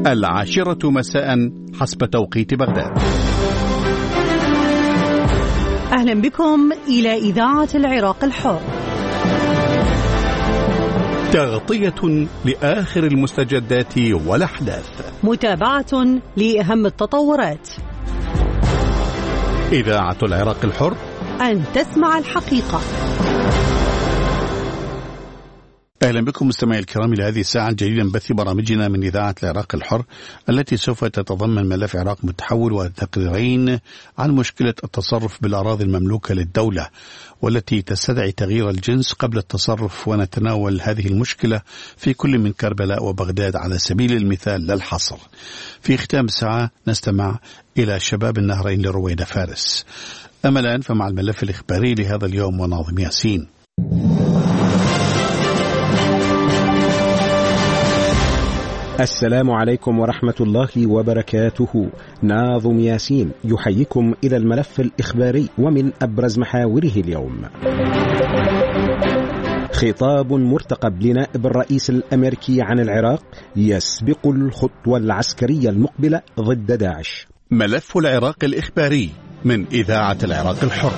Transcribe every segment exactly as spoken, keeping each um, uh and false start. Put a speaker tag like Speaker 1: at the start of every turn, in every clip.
Speaker 1: العاشرة مساء حسب توقيت بغداد.
Speaker 2: أهلا بكم إلى إذاعة العراق الحر،
Speaker 1: تغطية لآخر المستجدات والأحداث،
Speaker 2: متابعة لأهم التطورات.
Speaker 1: إذاعة العراق الحر،
Speaker 2: أن تسمع الحقيقة.
Speaker 1: أهلا بكم مستمعي الكرام إلى هذه الساعة الجديدة من بث برامجنا من إذاعة العراق الحر، التي سوف تتضمن ملف عراق متحول وتقريرين عن مشكلة التصرف بالأراضي المملوكة للدولة، والتي تستدعي تغيير الجنس قبل التصرف. ونتناول هذه المشكلة في كل من كربلاء وبغداد على سبيل المثال لا الحصر. في ختام الساعة نستمع إلى شباب النهرين لرويدة فارس. أما الآن فمع الملف الإخباري لهذا اليوم وناظم ياسين.
Speaker 3: السلام عليكم ورحمة الله وبركاته. ناظم ياسين يحييكم إلى الملف الإخباري ومن أبرز محاوره اليوم. خطاب مرتقب لنائب الرئيس الأمريكي عن العراق يسبق الخطوة العسكرية المقبلة ضد داعش.
Speaker 1: ملف العراق الإخباري من إذاعة العراق الحر.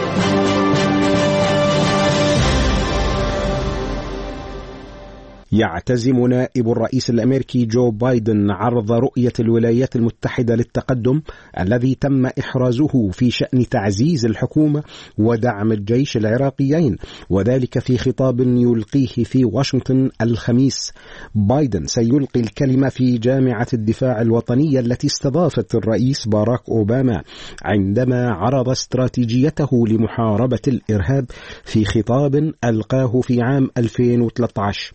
Speaker 3: يعتزم نائب الرئيس الأمريكي جو بايدن عرض رؤية الولايات المتحدة للتقدم الذي تم إحرازه في شأن تعزيز الحكومة ودعم الجيش العراقيين، وذلك في خطاب يلقيه في واشنطن الخميس. بايدن سيلقي الكلمة في جامعة الدفاع الوطنية التي استضافت الرئيس باراك أوباما عندما عرض استراتيجيته لمحاربة الإرهاب في خطاب ألقاه في عام ألفين وثلاثة عشر.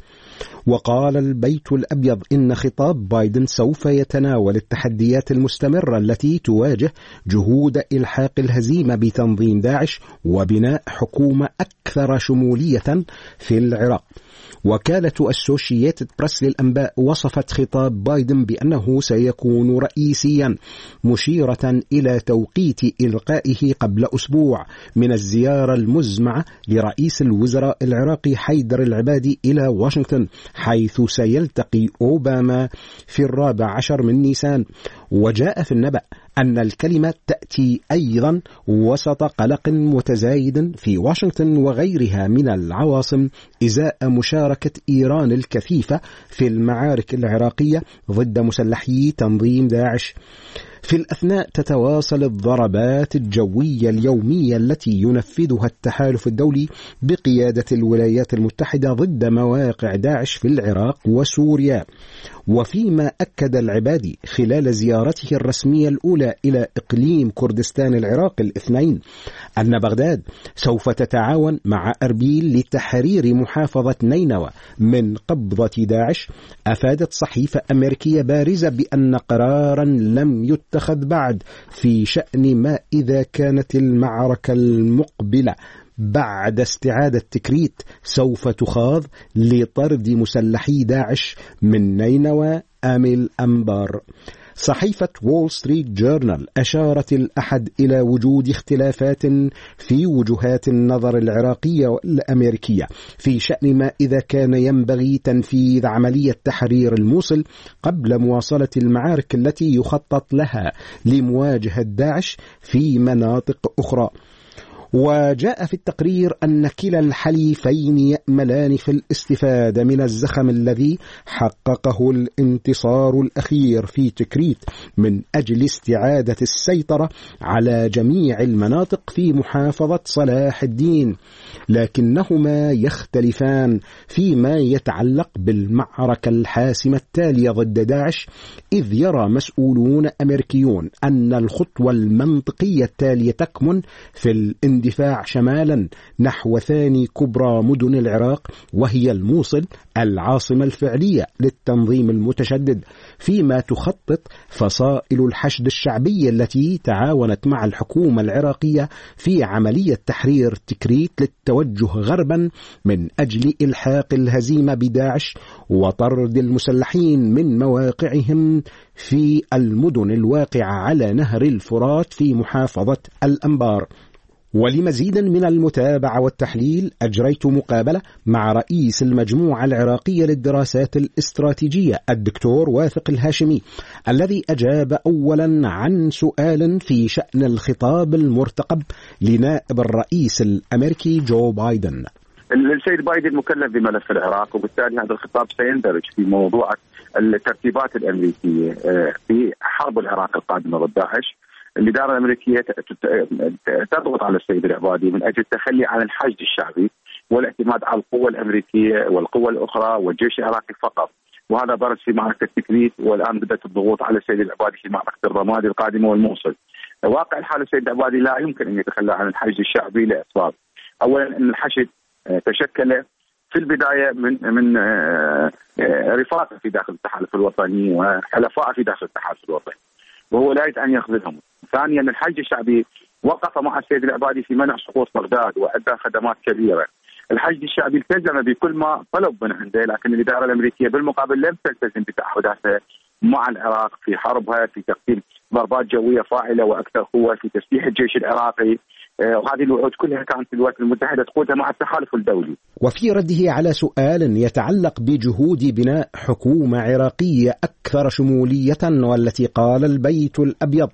Speaker 3: وقال البيت الأبيض إن خطاب بايدن سوف يتناول التحديات المستمرة التي تواجه جهود إلحاق الهزيمة بتنظيم داعش وبناء حكومة أكثر شمولية في العراق. وكالة أسوشييتد بريس للأنباء وصفت خطاب بايدن بأنه سيكون رئيسيا، مشيرة إلى توقيت إلقائه قبل أسبوع من الزيارة المزمعة لرئيس الوزراء العراقي حيدر العبادي إلى واشنطن، حيث سيلتقي أوباما في الرابع عشر من نيسان. وجاء في النبأ أن الكلمة تأتي أيضا وسط قلق متزايد في واشنطن وغيرها من العواصم إزاء مشاركة إيران الكثيفة في المعارك العراقية ضد مسلحي تنظيم داعش. في الأثناء تتواصل الضربات الجوية اليومية التي ينفذها التحالف الدولي بقيادة الولايات المتحدة ضد مواقع داعش في العراق وسوريا. وفيما أكد العبادي خلال زيارته الرسمية الأولى إلى إقليم كردستان العراق الاثنين أن بغداد سوف تتعاون مع أربيل لتحرير محافظة نينوى من قبضة داعش، أفادت صحيفة أمريكية بارزة بأن قرارا لم يتخذ بعد في شأن ما إذا كانت المعركة المقبلة بعد استعادة تكريت سوف تخاض لطرد مسلحي داعش من نينوى أم الأنبار. صحيفة وول ستريت جورنال أشارت الأحد إلى وجود اختلافات في وجهات النظر العراقية والأمريكية في شأن ما إذا كان ينبغي تنفيذ عملية تحرير الموصل قبل مواصلة المعارك التي يخطط لها لمواجهة داعش في مناطق أخرى. وجاء في التقرير أن كلا الحليفين يأملان في الاستفادة من الزخم الذي حققه الانتصار الأخير في تكريت من أجل استعادة السيطرة على جميع المناطق في محافظة صلاح الدين، لكنهما يختلفان فيما يتعلق بالمعركة الحاسمة التالية ضد داعش، إذ يرى مسؤولون أمريكيون أن الخطوة المنطقية التالية تكمن في الاندفاع شمالا نحو ثاني كبرى مدن العراق، وهي الموصل العاصمة الفعلية للتنظيم المتشدد، فيما تخطط فصائل الحشد الشعبي التي تعاونت مع الحكومة العراقية في عملية تحرير تكريت للتوجه غربا من أجل إلحاق الهزيمة بداعش وطرد المسلحين من مواقعهم في المدن الواقعة على نهر الفرات في محافظة الأنبار. ولمزيد من المتابعة والتحليل أجريت مقابلة مع رئيس المجموعة العراقية للدراسات الاستراتيجية الدكتور واثق الهاشمي، الذي أجاب أولا عن سؤال في شأن الخطاب المرتقب لنائب الرئيس الأمريكي جو بايدن.
Speaker 4: السيد بايدن مكلف بملف العراق، وبالتالي هذا الخطاب سيندرج في موضوع الترتيبات الأمريكية في حرب العراق القادمة ضد داعش. الإدارة الأمريكية تضغط على السيد العبادي من أجل التخلي عن الحشد الشعبي والاعتماد على القوة الأمريكية والقوة الأخرى والجيش العراقي فقط، وهذا برز في معركة تكريت، والآن بدأت الضغوط على السيد العبادي في معركة الرمادي القادمة والموصل. واقع الحال السيد العبادي لا يمكن أن يتخلى عن الحشد الشعبي لأسباب. أولا أن الحشد تشكل في البداية من من رفاقه في داخل التحالف الوطني وحلفاء في داخل التحالف الوطني، وهو لا يريد أن يخذلهم. ثانيا الحشد الشعبي وقف مع السيد العبادي في منع سقوط بغداد وأدى خدمات كبيرة. الحشد الشعبي التزم بكل ما طلب من عنده، لكن الإدارة الأمريكية بالمقابل لم تلتزم بتعهداتها مع العراق في حربها، في تقديم ضربات جوية فاعلة وأكثر قوة، في تسليح الجيش العراقي، وهذه الوعود كلها كانت الولايات المتحدة تقودها مع التحالف الدولي.
Speaker 3: وفي رده على سؤال يتعلق بجهود بناء حكومة عراقية أكثر شمولية والتي قال البيت الأبيض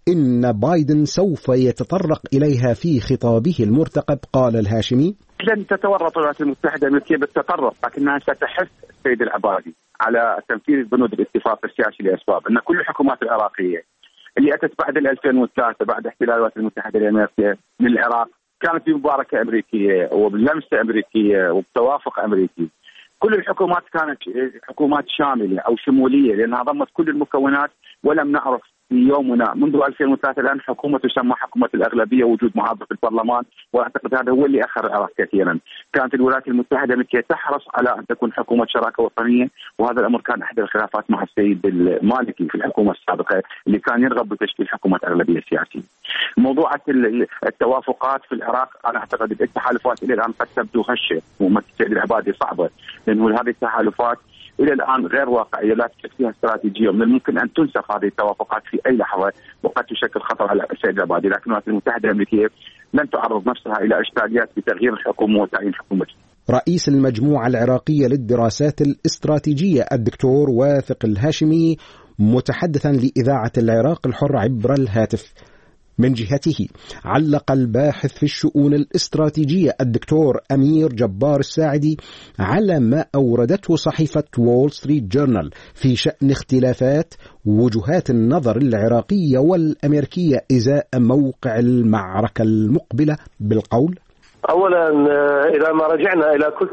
Speaker 3: إن بايدن سوف يتطرق إليها في خطابه المرتقب، قال الهاشمي:
Speaker 4: لن تتورط الولايات المتحدة الأمريكية بالتطرق، لكنها ستحث السيد العبادي على تنفيذ بنود الاتفاق السياسي لأسباب أن كل الحكومات العراقية اللي أتت بعد ألفين وثلاثة بعد احتلال الولايات المتحدة الأمريكية من العراق كانت بمباركة أمريكية وبلمسة أمريكية وبتوافق أمريكي. كل الحكومات كانت حكومات شاملة أو شمولية لأنها ضمت كل المكونات، ولم نعرف في يومنا منذ ألفين وثلاثة الآن حكومة تسمى حكومة الأغلبية وجود معارضة في البرلمان، وأعتقد هذا هو اللي أخر العراق كثيرا. كانت الولايات المتحدة الأمريكية تحرص على أن تكون حكومة شراكة وطنية، وهذا الأمر كان أحد الخلافات مع السيد المالكي في الحكومة السابقة اللي كان يرغب بتشكيل حكومة أغلبية سياسية. موضوع التوافقات في العراق أنا أعتقد التحالفات إلى الآن قد تبدو هشة ومثل السيد العبادي صعبة، لأنه هذه التحالفات إلى الآن غير واقعية، لا توجد فيها استراتيجية، ومن الممكن أن تنسخ هذه التوافقات في أي لحظة وقد تشكل خطر على السيد العبادي. لكن الولايات المتحدة الأمريكية لن تعرض نفسها إلى إشكاليات بتغيير الحكومة وتعيين حكومة.
Speaker 3: رئيس المجموعة العراقية للدراسات الاستراتيجية الدكتور واثق الهاشمي متحدثا لإذاعة العراق الحر عبر الهاتف. من جهته علق الباحث في الشؤون الاستراتيجية الدكتور أمير جبار الساعدي على ما أوردته صحيفة وول ستريت جورنال في شأن اختلافات وجهات النظر العراقية والأمريكية إزاء موقع المعركة المقبلة بالقول:
Speaker 5: أولا إذا ما رجعنا إلى كل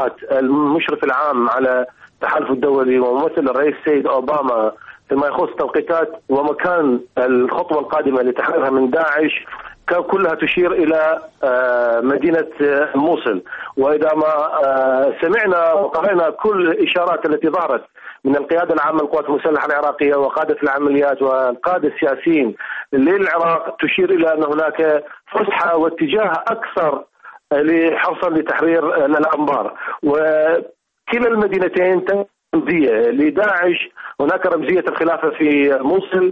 Speaker 5: المشرف العام على التحالف الدولي وممثل الرئيس السيد أوباما فيما يخص توقيتات ومكان الخطوة القادمة لتحريرها من داعش كلها تشير إلى مدينة الموصل. وإذا ما سمعنا وقرأنا كل الإشارات التي ظهرت من القيادة العامة للقوات المسلحة العراقية وقادة العمليات والقادة السياسيين للعراق تشير إلى أن هناك فسحة واتجاه أكثر لحرصا لتحرير الأنبار، وكلا المدينتين رمزية لداعش. هناك رمزية الخلافة في موصل،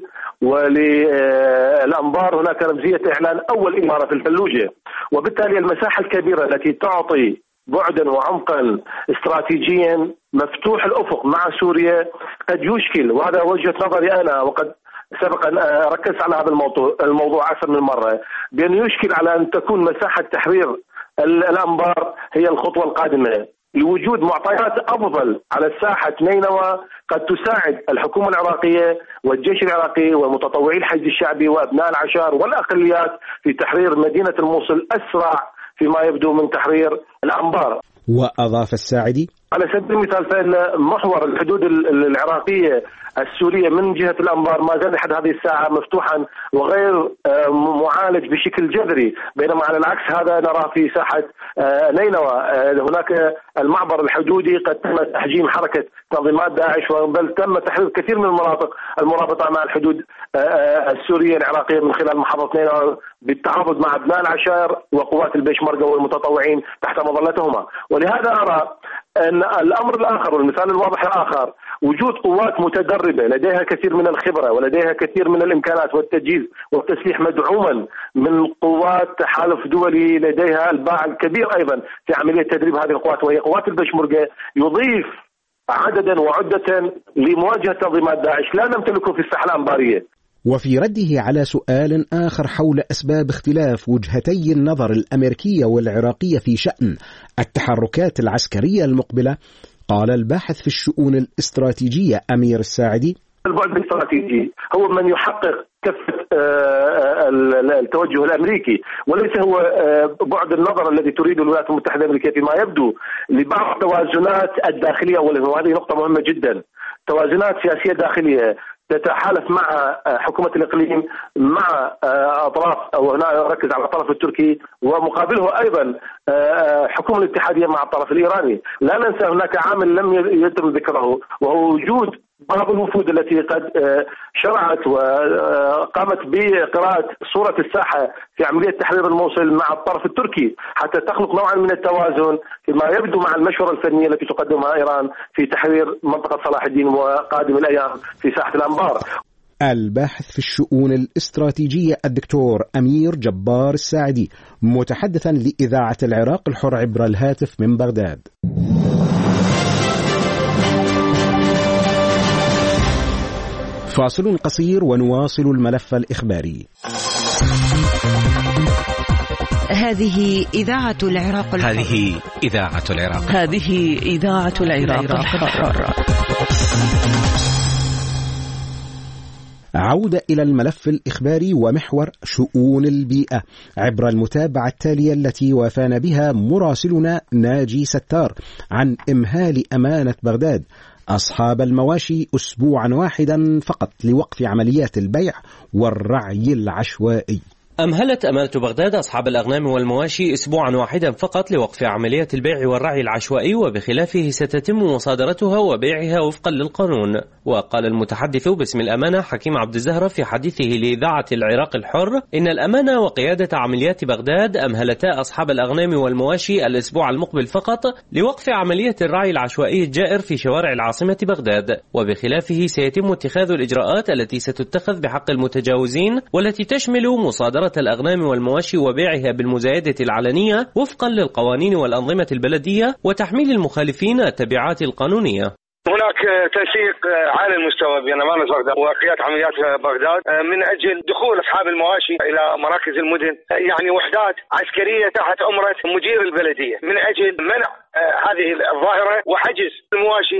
Speaker 5: وللأنبار هناك رمزية إعلان أول إمارة في الفلوجة، وبالتالي المساحة الكبيرة التي تعطي بعدا وعمقا استراتيجيا مفتوح الأفق مع سوريا قد يشكل، وهذا وجهة نظري أنا، وقد سبق أن ركزت على هذا الموضوع الموضوع أكثر من مرة، بأن يشكل على أن تكون مساحة تحرير الأنبار هي الخطوة القادمة لوجود معطيات أفضل على الساحة نينوى قد تساعد الحكومة العراقية والجيش العراقي ومتطوعي الحشد الشعبي وأبناء العشائر والأقليات في تحرير مدينة الموصل أسرع فيما يبدو من تحرير الأنبار.
Speaker 3: وأضاف الساعدي:
Speaker 5: على سبيل المثال فإن محور الحدود العراقية السورية من جهة الأنبار ما زال لحد هذه الساعة مفتوحا وغير معالج بشكل جذري، بينما على العكس هذا نرى في ساحة نينوى هناك المعبر الحدودي قد تم تحجيم حركة تنظيمات داعش، بل تم تحرير كثير من المناطق المرابطة مع الحدود السورية العراقية من خلال محافظة نينوى بالتعاضد مع أبناء العشائر وقوات البيشمركة والمتطوعين تحت مظلتهما. ولهذا أرى أن الأمر الآخر والمثال الواضح الآخر وجود قوات متدربة لديها كثير من الخبرة ولديها كثير من الإمكانات والتجهيز والتسليح مدعوما من قوات تحالف دولي لديها الباع الكبير أيضا في عملية تدريب هذه القوات وهي قوات البشمركة، يضيف عددا وعدة لمواجهة تنظيمات داعش لا نمتلكه في الساحة الأنبارية.
Speaker 3: وفي رده على سؤال آخر حول أسباب اختلاف وجهتي النظر الأمريكية والعراقية في شأن التحركات العسكرية المقبلة، قال الباحث في الشؤون الاستراتيجية أمير الساعدي:
Speaker 5: البعد الاستراتيجي هو من يحقق كفة التوجه الأمريكي، وليس هو بعد النظر الذي تريد الولايات المتحدة الأمريكية فيما يبدو لبعض التوازنات الداخلية. وهذه نقطة مهمة جدا، توازنات سياسية داخلية تتحالف مع حكومة الإقليم مع أطراف، أو هنا أركز على الطرف التركي، ومقابله أيضا حكومة الاتحادية مع الطرف الإيراني. لا ننسى هناك عامل لم يتم ذكره، وهو وجود بعض الوفود التي قد شرعت وقامت بقراءة صورة الساحة في عملية تحرير الموصل مع الطرف التركي حتى تخلق نوعا من التوازن فيما يبدو مع المشورة الفنية التي تقدمها إيران في تحرير منطقة صلاح الدين وقادم الأيام في ساحة الأنبار.
Speaker 3: الباحث في الشؤون الاستراتيجية الدكتور أمير جبار الساعدي، متحدثا لإذاعة العراق الحر عبر الهاتف من بغداد. فاصل قصير ونواصل الملف الإخباري.
Speaker 2: هذه إذاعة العراق الحر.
Speaker 6: هذه إذاعة العراق.
Speaker 2: هذه إذاعة العراق الحر.
Speaker 3: عودة إلى الملف الإخباري ومحور شؤون البيئة عبر المتابعة التالية التي وافانا بها مراسلنا ناجي ستار عن إمهال أمانة بغداد أصحاب المواشي أسبوعا واحدا فقط لوقف عمليات البيع والرعي العشوائي.
Speaker 6: أمهلت أمانة بغداد أصحاب الأغنام والمواشي أسبوعا واحدا فقط لوقف عمليات البيع والرعي العشوائي، وبخلافه ستتم مصادرتها وبيعها وفقا للقانون. وقال المتحدث باسم الأمانة حكيم عبد الزهرة في حديثه لإذاعة العراق الحر إن الأمانة وقيادة عمليات بغداد أمهلتا أصحاب الأغنام والمواشي الأسبوع المقبل فقط لوقف عملية الرعي العشوائي الجائر في شوارع العاصمة بغداد، وبخلافه سيتم اتخاذ الإجراءات التي ستتخذ بحق المتجاوزين والتي تشمل مصادرة الأغنام والمواشي وبيعها بالمزايدة العلنية وفقا للقوانين والأنظمة البلدية وتحميل المخالفين التبعات القانونية.
Speaker 7: هناك تنسيق عالي المستوى بين أمانة بغداد وقيادة عمليات بغداد من أجل دخول أصحاب المواشي إلى مراكز المدن، يعني وحدات عسكرية تحت أمرة مدير البلدية من أجل منع هذه الظاهرة وحجز المواشي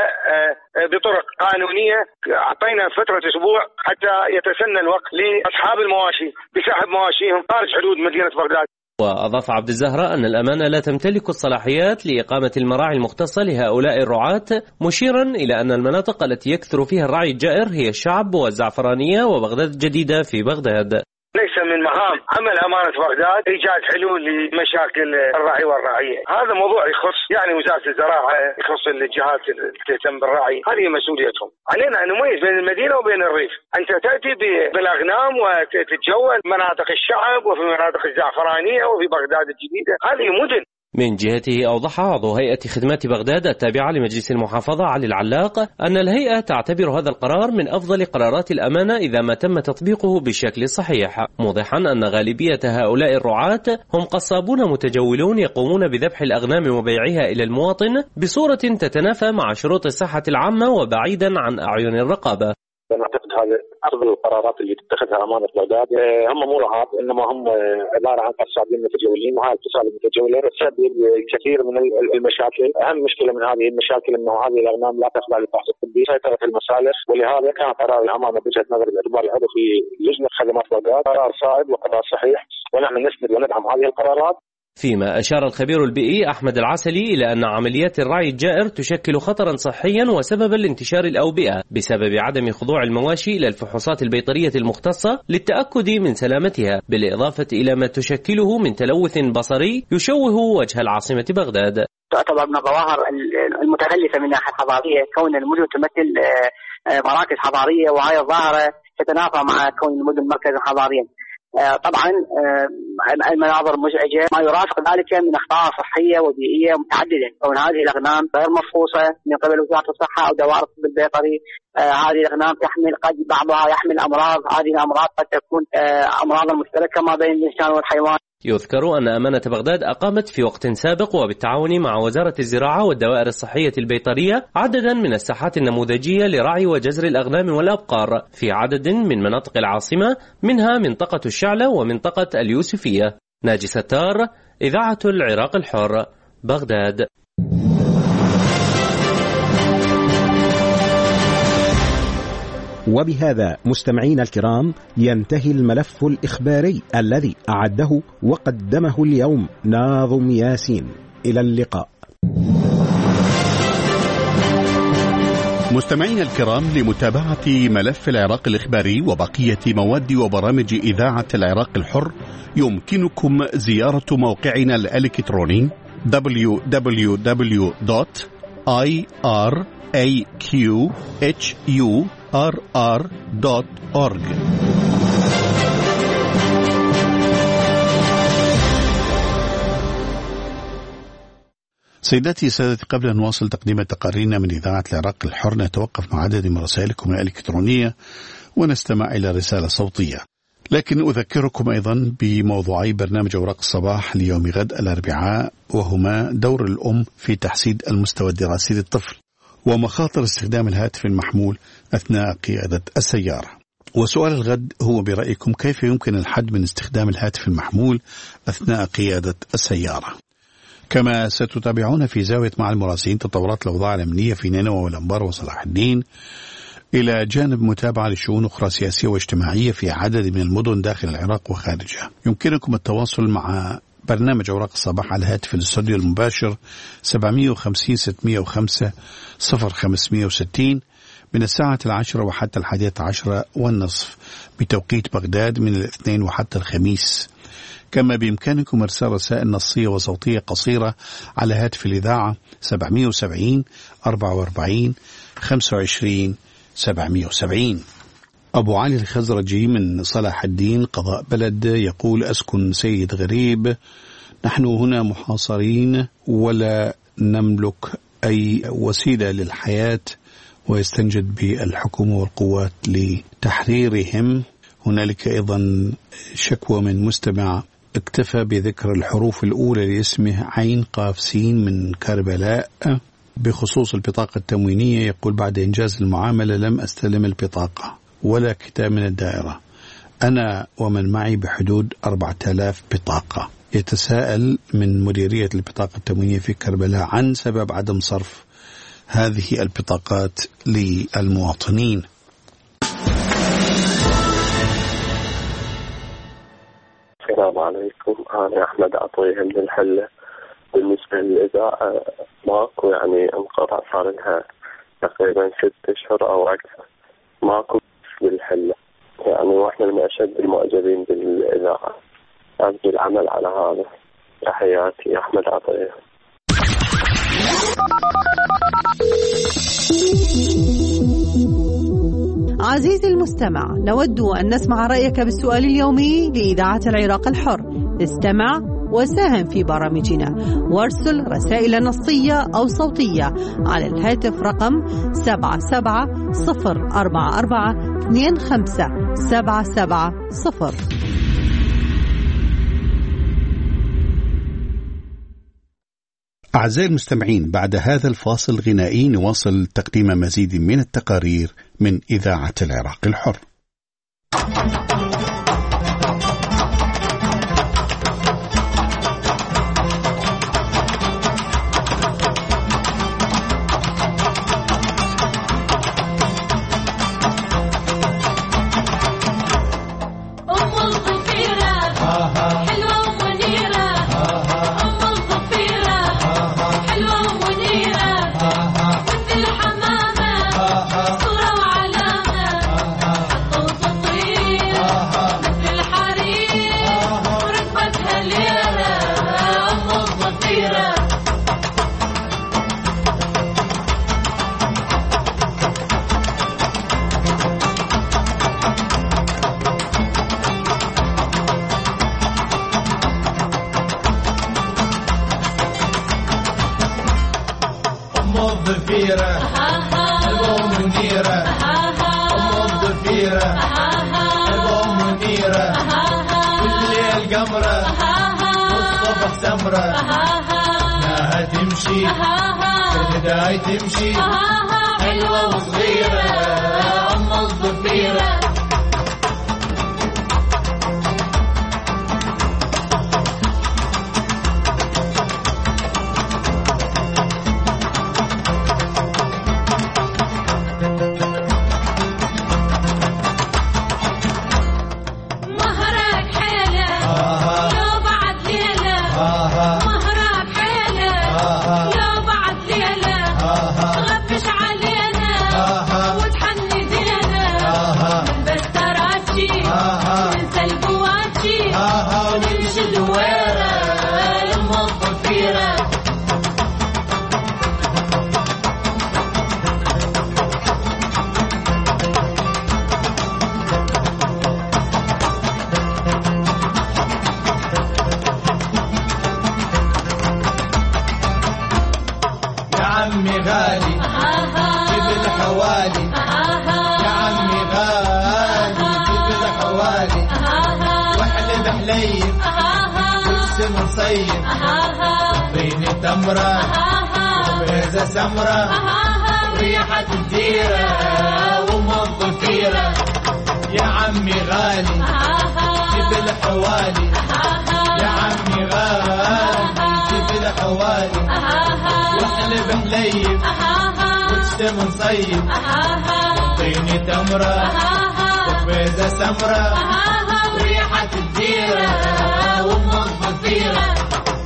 Speaker 7: وبطرق قانونية. أعطينا فترة أسبوع حتى يتسنى الوقت لأصحاب المواشي بسحب مواشيهم خارج حدود مدينة بغداد.
Speaker 6: وأضاف عبد الزهرة أن الأمانة لا تمتلك الصلاحيات لإقامة المراعي المختصة لهؤلاء الرعاة، مشيرا إلى أن المناطق التي يكثر فيها الرعي الجائر هي الشعب والزعفرانية وبغداد الجديدة في بغداد.
Speaker 7: ليس من مهام عمل أمانة بغداد إيجاد حلول لمشاكل الرعي والرعية. هذا موضوع يخص يعني وزارة الزراعة، يخص الجهات اللي تهتم بالرعي، هذه مسؤوليتهم. علينا أن نميز بين المدينة وبين الريف. أنت تأتي بالأغنام وتتجول مناطق الشعب وفي مناطق الزعفرانية وفي بغداد الجديدة، هذه مدن.
Speaker 6: من جهته أوضح عضو هيئة خدمات بغداد التابعة لمجلس المحافظة علي العلاق أن الهيئة تعتبر هذا القرار من أفضل قرارات الأمانة إذا ما تم تطبيقه بالشكل الصحيح، موضحا أن غالبية هؤلاء الرعاة هم قصابون متجولون يقومون بذبح الأغنام وبيعها إلى المواطن بصورة تتنافى مع شروط الصحة العامة وبعيدا عن أعين الرقابة.
Speaker 8: أنا أعتقد هذا أفضل القرارات اللي تتخذها أمانة بغداد. هم مو رعاة، إنما هم عبارة عن قصابين متجولين، وهذا الاقتصاد المتجولين تسبب كثير من المشاكل. أهم مشكلة من هذه المشاكل إنه هذه الأغنام لا تخضع للفحص الطبي، سيطرة المصالح، ولهذا كان قرار الأمانة بوجهة نظر باعتبار العضو في لجنة خدمات بغداد قرار صائب وقرار صحيح، ونحن نسند وندعم هذه القرارات.
Speaker 6: فيما أشار الخبير البيئي أحمد العسلي إلى أن عمليات الرعي الجائر تشكل خطرا صحيا وسببا لانتشار الأوبئة بسبب عدم خضوع المواشي إلى الفحوصات البيطرية المختصة للتأكد من سلامتها، بالإضافة إلى ما تشكله من تلوث بصري يشوه وجه العاصمة بغداد.
Speaker 9: تعتبر من الظواهر المتخلفة من الناحية الحضارية كون المدن تمثل مراكز حضارية، وهذه الظاهرة تتنافى مع كون المدن مركزا حضاريا. طبعا المناظر مزعجة، ما يرافق ذلك من أخطار صحية وبيئية متعددة، كون هذه الأغنام غير مفحوصة من قبل وزارة الصحة أو دوائر الطب البيطري. هذه الأغنام تحمل قد بعضها يحمل أمراض، هذه الأمراض قد تكون أمراض مشتركة ما بين الإنسان والحيوان.
Speaker 6: يذكر أن أمانة بغداد أقامت في وقت سابق وبالتعاون مع وزارة الزراعة والدوائر الصحية البيطرية عددا من الساحات النموذجية لرعي وجزر الأغنام والأبقار في عدد من مناطق العاصمة، منها منطقة الشعلة ومنطقة اليوسفية. ناجي ستار، إذاعة العراق الحر، بغداد.
Speaker 3: وبهذا مستمعينا الكرام ينتهي الملف الإخباري الذي أعده وقدمه اليوم ناظم ياسين. إلى اللقاء.
Speaker 1: مستمعينا الكرام، لمتابعة ملف العراق الإخباري وبقية مواد وبرامج إذاعة العراق الحر يمكنكم زيارة موقعنا الإلكتروني دبليو دبليو دبليو دوت آي آر إيه كيو إتش يو آر آر دوت أورج. سيداتي سادتي، قبل أن نواصل تقديم تقاريرنا من إذاعة العراق الحر نتوقف مع عدد من رسائلكم الإلكترونية ونستمع إلى رسالة صوتية. لكن أذكركم أيضا بموضوعي برنامج أوراق الصباح ليوم غد الأربعاء، وهما دور الأم في تحسين المستوى الدراسي للطفل ومخاطر استخدام الهاتف المحمول أثناء قيادة السيارة. وسؤال الغد هو برأيكم كيف يمكن الحد من استخدام الهاتف المحمول أثناء قيادة السيارة؟ كما ستتابعون في زاوية مع المراسلين تطورات الأوضاع الأمنية في نينوى والأنبار وصلاح الدين، إلى جانب متابعة لشؤون أخرى سياسية واجتماعية في عدد من المدن داخل العراق وخارجها. يمكنكم التواصل مع برنامج أوراق الصباح على هاتف الاستوديو المباشر سبعمائة وخمسين ستمائة وخمسة صفر خمسمائة وستين من الساعة العاشرة وحتى الحادية عشرة والنصف بتوقيت بغداد من الاثنين وحتى الخميس. كما بإمكانكم إرسال رسائل نصية وصوتية قصيرة على هاتف الإذاعة سبعمائة وسبعين أربعة وأربعين خمسة وعشرين سبعمائة وسبعين. أبو علي الخزرجي من صلاح الدين قضاء بلد يقول: أسكن سيد غريب، نحن هنا محاصرين ولا نملك أي وسيلة للحياة، ويستنجد بالحكومة والقوات لتحريرهم. هنالك أيضا شكوى من مستمع اكتفى بذكر الحروف الأولى لاسمه عين قاف سين من كربلاء بخصوص البطاقة التموينية. يقول: بعد إنجاز المعاملة لم أستلم البطاقة ولا كتاب من الدائرة، أنا ومن معي بحدود أربعة آلاف بطاقة. يتساءل من مديرية البطاقة التموينية في كربلاء عن سبب عدم صرف هذه البطاقات للمواطنين.
Speaker 10: السلام عليكم، أنا أحمد عطية من الحلة. بالنسبة للإذاعة ماكو يعني انقطع، صار لها تقريبا ست أشهر أو أكثر ماكو بالحلة يعني، وإحنا من أشد المعجبين بالإذاعة. أرجو العمل على هذا. تحياتي، أحمد عطية.
Speaker 2: عزيزي المستمع، نود أن نسمع رأيك بالسؤال اليومي لإذاعة العراق الحر. استمع وساهم في برامجنا وارسل رسائل نصية أو صوتية على الهاتف رقم سبعة سبعة صفر أربعة أربعة اثنين خمسة سبعة سبعة صفر.
Speaker 1: أعزائي المستمعين، بعد هذا الفاصل الغنائي نواصل تقديم مزيد من التقارير من إذاعة العراق الحر.
Speaker 11: صورة وعلامة حطوا تطوير بداي تمشي حلوة وصغيرة أم الضفيرة. طيني تمرة وبيزة سمرة ريحة الديرة وام الضفيرة. يا عمي غالي جيب الحوالي يا عمي غالي جيب الحوالي واحلب حليب واشتم نصيب. طيني تمرة وبيزة سمرة ريحة الديرة وام الضفيرة.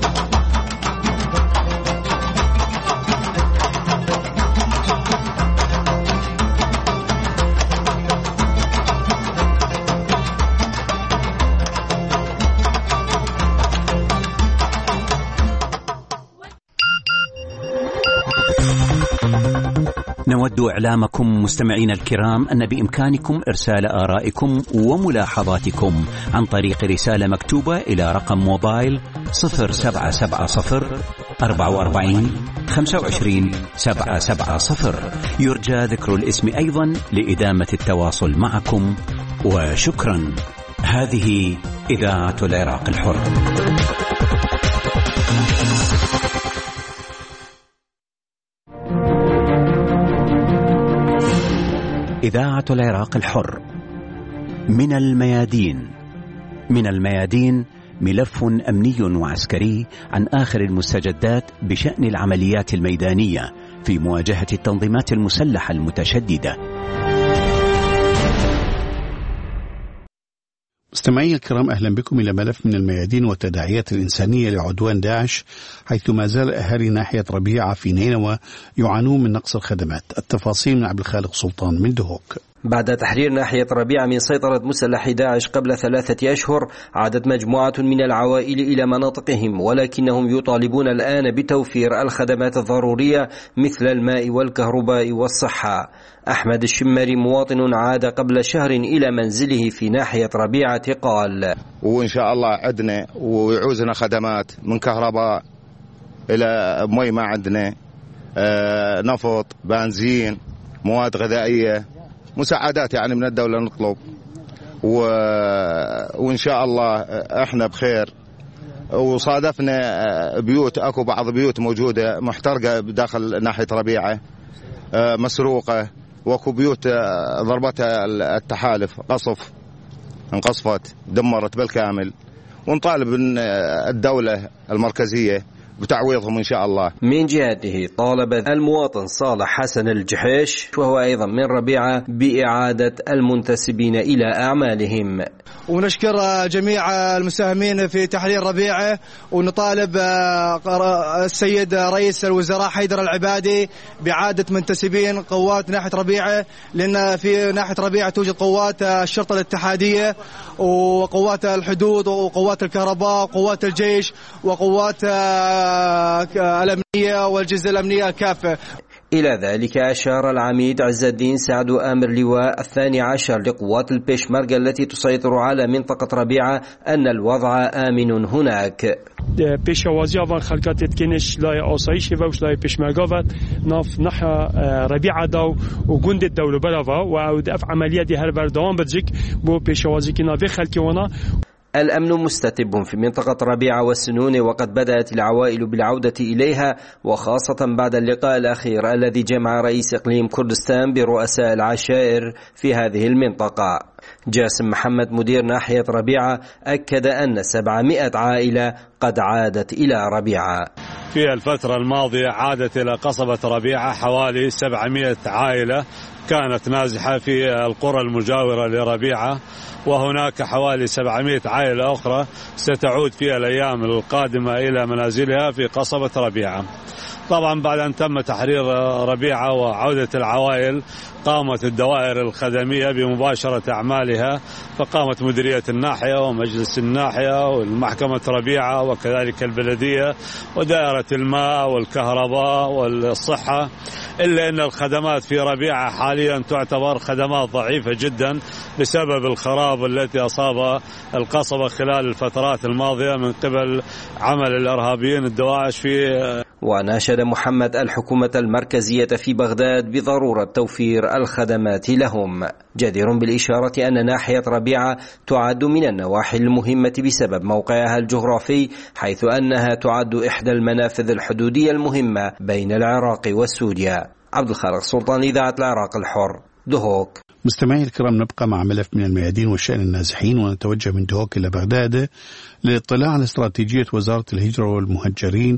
Speaker 12: نود إعلامكم مستمعين الكرام أن بإمكانكم إرسال آرائكم وملاحظاتكم عن طريق رسالة مكتوبة إلى رقم موبايل صفر سبعة سبعة صفر أربعة وأربعين خمسة وعشرين سبعة سبعة صفر. يرجى ذكر الاسم أيضا لإدامة التواصل معكم، وشكرا. هذه إذاعة العراق الحر. إذاعة العراق الحر. من الميادين. من الميادين ملف أمني وعسكري عن آخر المستجدات بشأن العمليات الميدانية في مواجهة التنظيمات المسلحة المتشددة.
Speaker 1: مستمعي الكرام، أهلا بكم إلى ملف من الميادين والتداعيات الإنسانية لعدوان داعش، حيث ما زال أهالي ناحية ربيعة في نينوى يعانون من نقص الخدمات. التفاصيل من عبد الخالق سلطان من دهوك.
Speaker 13: بعد تحرير ناحية ربيعة من سيطرة مسلحي داعش قبل ثلاثة أشهر، عادت مجموعة من العوائل إلى مناطقهم، ولكنهم يطالبون الآن بتوفير الخدمات الضرورية مثل الماء والكهرباء والصحة. أحمد الشمري مواطن عاد قبل شهر إلى منزله في ناحية ربيعة قال:
Speaker 14: وإن شاء الله عدنا ويعوزنا خدمات من كهرباء إلى مي، ما عندنا آه نفط، بنزين، مواد غذائية، مساعدات يعني من الدولة نطلب، و... وإن شاء الله احنا بخير. وصادفنا بيوت، اكو بعض بيوت موجودة محترقة بداخل ناحية ربيعة مسروقة، واكو بيوت ضربتها التحالف قصف، انقصفت دمرت بالكامل، ونطالب من الدولة المركزية بتعويضهم إن شاء الله.
Speaker 13: من جهته طالب المواطن صالح حسن الجحيش وهو أيضا من ربيعة بإعادة المنتسبين إلى أعمالهم.
Speaker 15: ونشكر جميع المساهمين في تحرير ربيعة، ونطالب السيد رئيس الوزراء حيدر العبادي بإعادة منتسبين قوات ناحية ربيعة، لأن في ناحية ربيعة توجد قوات الشرطة الاتحادية وقوات الحدود وقوات الكهرباء وقوات الجيش وقوات الأمنية والجزء الأمنية كافة.
Speaker 13: إلى ذلك أشار العميد عز الدين سعد آمر لواء الثاني عشر لقوات البيشمركة التي تسيطر على منطقة ربيعة أن الوضع آمن هناك.
Speaker 16: پیشوازی آن خلقات اتکنش لای آسایش و وش لای پیشمرگاوت ناف نحا ربیعه داو و گند الدولة بروا و عود اف عملیات هر بردوام بتجك بو پیشوازی که نافی خلقی ونا.
Speaker 13: الأمن مستتب في منطقة ربيعة والسنون، وقد بدأت العوائل بالعودة إليها، وخاصة بعد اللقاء الأخير الذي جمع رئيس إقليم كردستان برؤساء العشائر في هذه المنطقة. جاسم محمد مدير ناحية ربيعة أكد أن سبعمائة عائلة قد عادت إلى ربيعة.
Speaker 17: في الفترة الماضية عادت إلى قصبة ربيعة حوالي سبعمائة عائلة كانت نازحة في القرى المجاورة لربيعة، وهناك حوالي سبعمائة عائلة أخرى ستعود في الأيام القادمة إلى منازلها في قصبة ربيعة. طبعا بعد أن تم تحرير ربيعة وعودة العوائل قامت الدوائر الخدمية بمباشرة أعمالها، فقامت مديرية الناحية ومجلس الناحية والمحكمة ربيعة وكذلك البلدية ودائرة الماء والكهرباء والصحة، إلا أن الخدمات في ربيعة حاليا تعتبر خدمات ضعيفة جدا بسبب الخراب التي أصاب القصبة خلال الفترات الماضية من قبل عمل الإرهابيين الدواعش في.
Speaker 13: وناشد محمد الحكومة المركزية في بغداد بضرورة توفير الخدمات لهم. جدير بالإشارة أن ناحية ربيعة تعد من النواحي المهمة بسبب موقعها الجغرافي، حيث أنها تعد إحدى المنافذ الحدودية المهمة بين العراق وسوريا. عبد الخالق سلطان، إذاعة العراق الحر، دهوك.
Speaker 1: مستمعي الكرام، نبقى مع ملف من الميادين والشأن النازحين، ونتوجه من دهوك إلى بغداد للاطلاع على استراتيجية وزارة الهجرة والمهجرين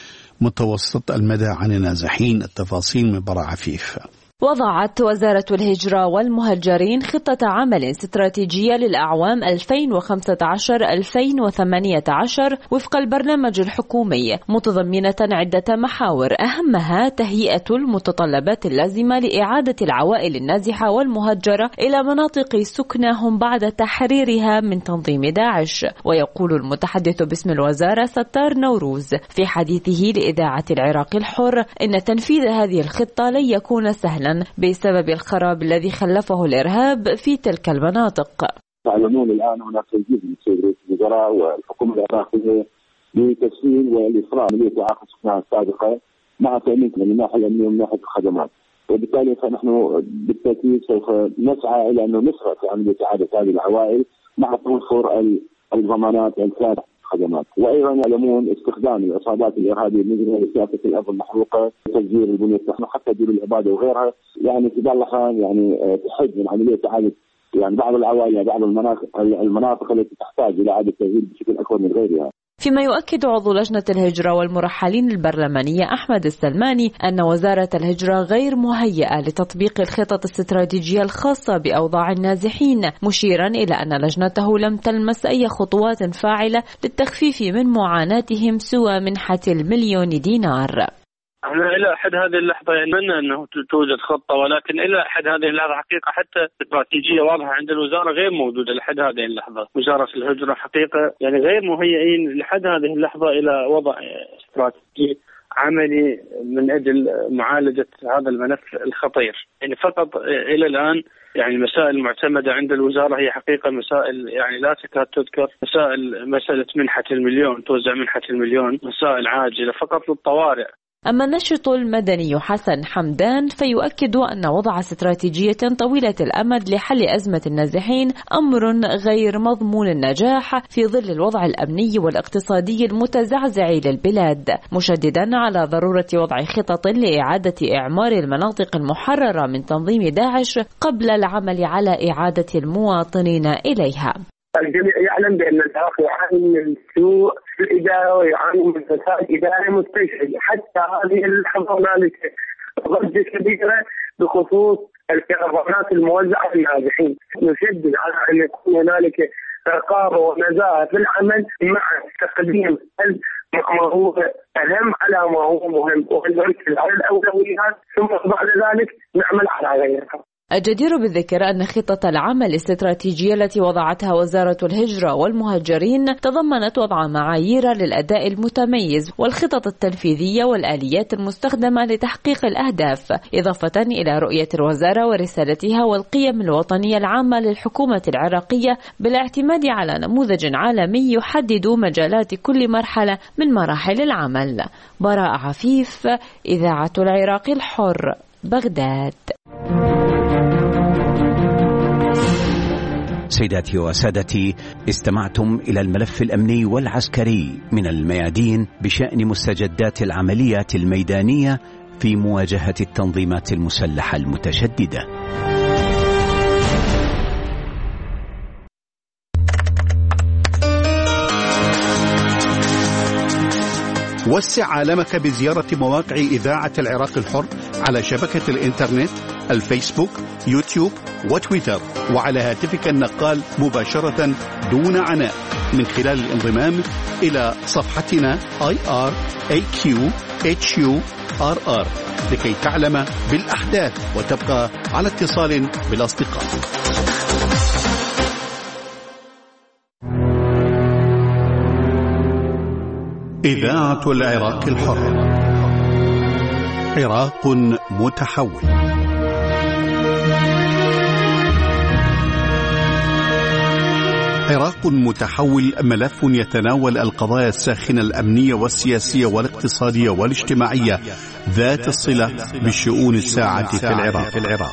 Speaker 1: متوسطة المدى عن النازحين. التفاصيل من براء عفيف.
Speaker 18: وضعت وزارة الهجرة والمهجرين خطة عمل استراتيجية للأعوام ألفين وخمسة عشر ألفين وثمانية عشر وفق البرنامج الحكومي، متضمنة عدة محاور أهمها تهيئة المتطلبات اللازمة لإعادة العوائل النازحة والمهجرة إلى مناطق سكنهم بعد تحريرها من تنظيم داعش. ويقول المتحدث باسم الوزارة ستار نوروز في حديثه لإذاعة العراق الحر إن تنفيذ هذه الخطة لن يكون سهلا بسبب الخراب الذي خلفه الإرهاب في تلك المناطق.
Speaker 19: تعلمون الآن هناك تجديد من السيد رئيس الوزراء والحكومة العراقية لتسهيل وإسراء عملية إعادة السكان السابقة مع تأمين من الناحية الأمنية ومن ناحية الخدمات، وبالتالي فنحن بالتأكيد سوف نسعى إلى أنه نسرع في عملية إعادة هذه العوائل مع توفر الضمانات الكافية خدمات. وايضا يعلمون استخدام العصابات الارهابيه من سياسه الارض المحروقه وتفجير البنيه التحتيه حتى دور الاباده وغيرها، يعني في بعض الاحيان يعني تحد من عمليه اعاده يعني بعض العوائل بعض المناطق المناطق التي تحتاج الى اعاده تاهيل بشكل اكبر من غيرها.
Speaker 18: فيما يؤكد عضو لجنة الهجرة والمرحلين البرلمانية أحمد السلماني أن وزارة الهجرة غير مهيئة لتطبيق الخطط الاستراتيجية الخاصة بأوضاع النازحين، مشيرا إلى أن لجنته لم تلمس أي خطوات فاعلة للتخفيف من معاناتهم سوى منحة المليون دينار.
Speaker 20: احنا الى حد هذه اللحظه نتمنى انه توجد خطه، ولكن الى حد هذه اللحظه حقيقه حتى استراتيجيه واضحه عند الوزاره غير موجوده لحد هذه اللحظه. وزاره الهجره حقيقه يعني غير مهيئين لحد هذه اللحظه الى وضع استراتيجي عملي من اجل معالجه هذا الملف الخطير. يعني فقط الى الان يعني المسائل المعتمده عند الوزاره هي حقيقه مسائل يعني لا تكاد تذكر، مسائل مساله منحه المليون، توزع منحه المليون، مسائل عاجله فقط للطوارئ.
Speaker 18: أما الناشط المدني حسن حمدان فيؤكد أن وضع استراتيجية طويلة الأمد لحل أزمة النازحين أمر غير مضمون النجاح في ظل الوضع الأمني والاقتصادي المتزعزع للبلاد، مشددا على ضرورة وضع خطط لإعادة إعمار المناطق المحررة من تنظيم داعش قبل العمل على إعادة المواطنين إليها.
Speaker 21: الجميع يعلم بأن العراق يعاني من سوء في الإدارة ويعاني من فساد إداري مستشري. حتى هذه اللحظة هنالك ضجة كبيرة بخصوص الكرفانات الموزعة للنازحين. نشدد على أن يكون هنالك رقابة ونزاهة في العمل مع تقديم ما هو أهم على ما هو مهم، ونركز على الأولويات ثم بعد ذلك نعمل على غيرها.
Speaker 18: الجدير بالذكر أن خطة العمل الاستراتيجية التي وضعتها وزارة الهجرة والمهجرين تضمنت وضع معايير للأداء المتميز والخطط التنفيذية والآليات المستخدمة لتحقيق الأهداف، إضافة إلى رؤية الوزارة ورسالتها والقيم الوطنية العامة للحكومة العراقية بالاعتماد على نموذج عالمي يحدد مجالات كل مرحلة من مراحل العمل. براء عفيف، إذاعة العراق الحر، بغداد.
Speaker 12: سيداتي وسادتي، استمعتم إلى الملف الأمني والعسكري من الميادين بشأن مستجدات العمليات الميدانية في مواجهة التنظيمات المسلحة المتشددة.
Speaker 1: وسع عالمك بزيارة مواقع إذاعة العراق الحر على شبكة الإنترنت، الفيسبوك، يوتيوب وتويتر، وعلى هاتفك النقال مباشرة دون عناء من خلال الانضمام إلى صفحتنا آي آر إيه كيو إتش يو آر آر لكي تعلم بالأحداث وتبقى على اتصال بالأصدقاء. إذاعة العراق الحر، عراق متحول. عراق متحول ملف يتناول القضايا الساخنة الأمنية والسياسية والاقتصادية والاجتماعية ذات الصلة بالشؤون الساعة في العراق. العراق.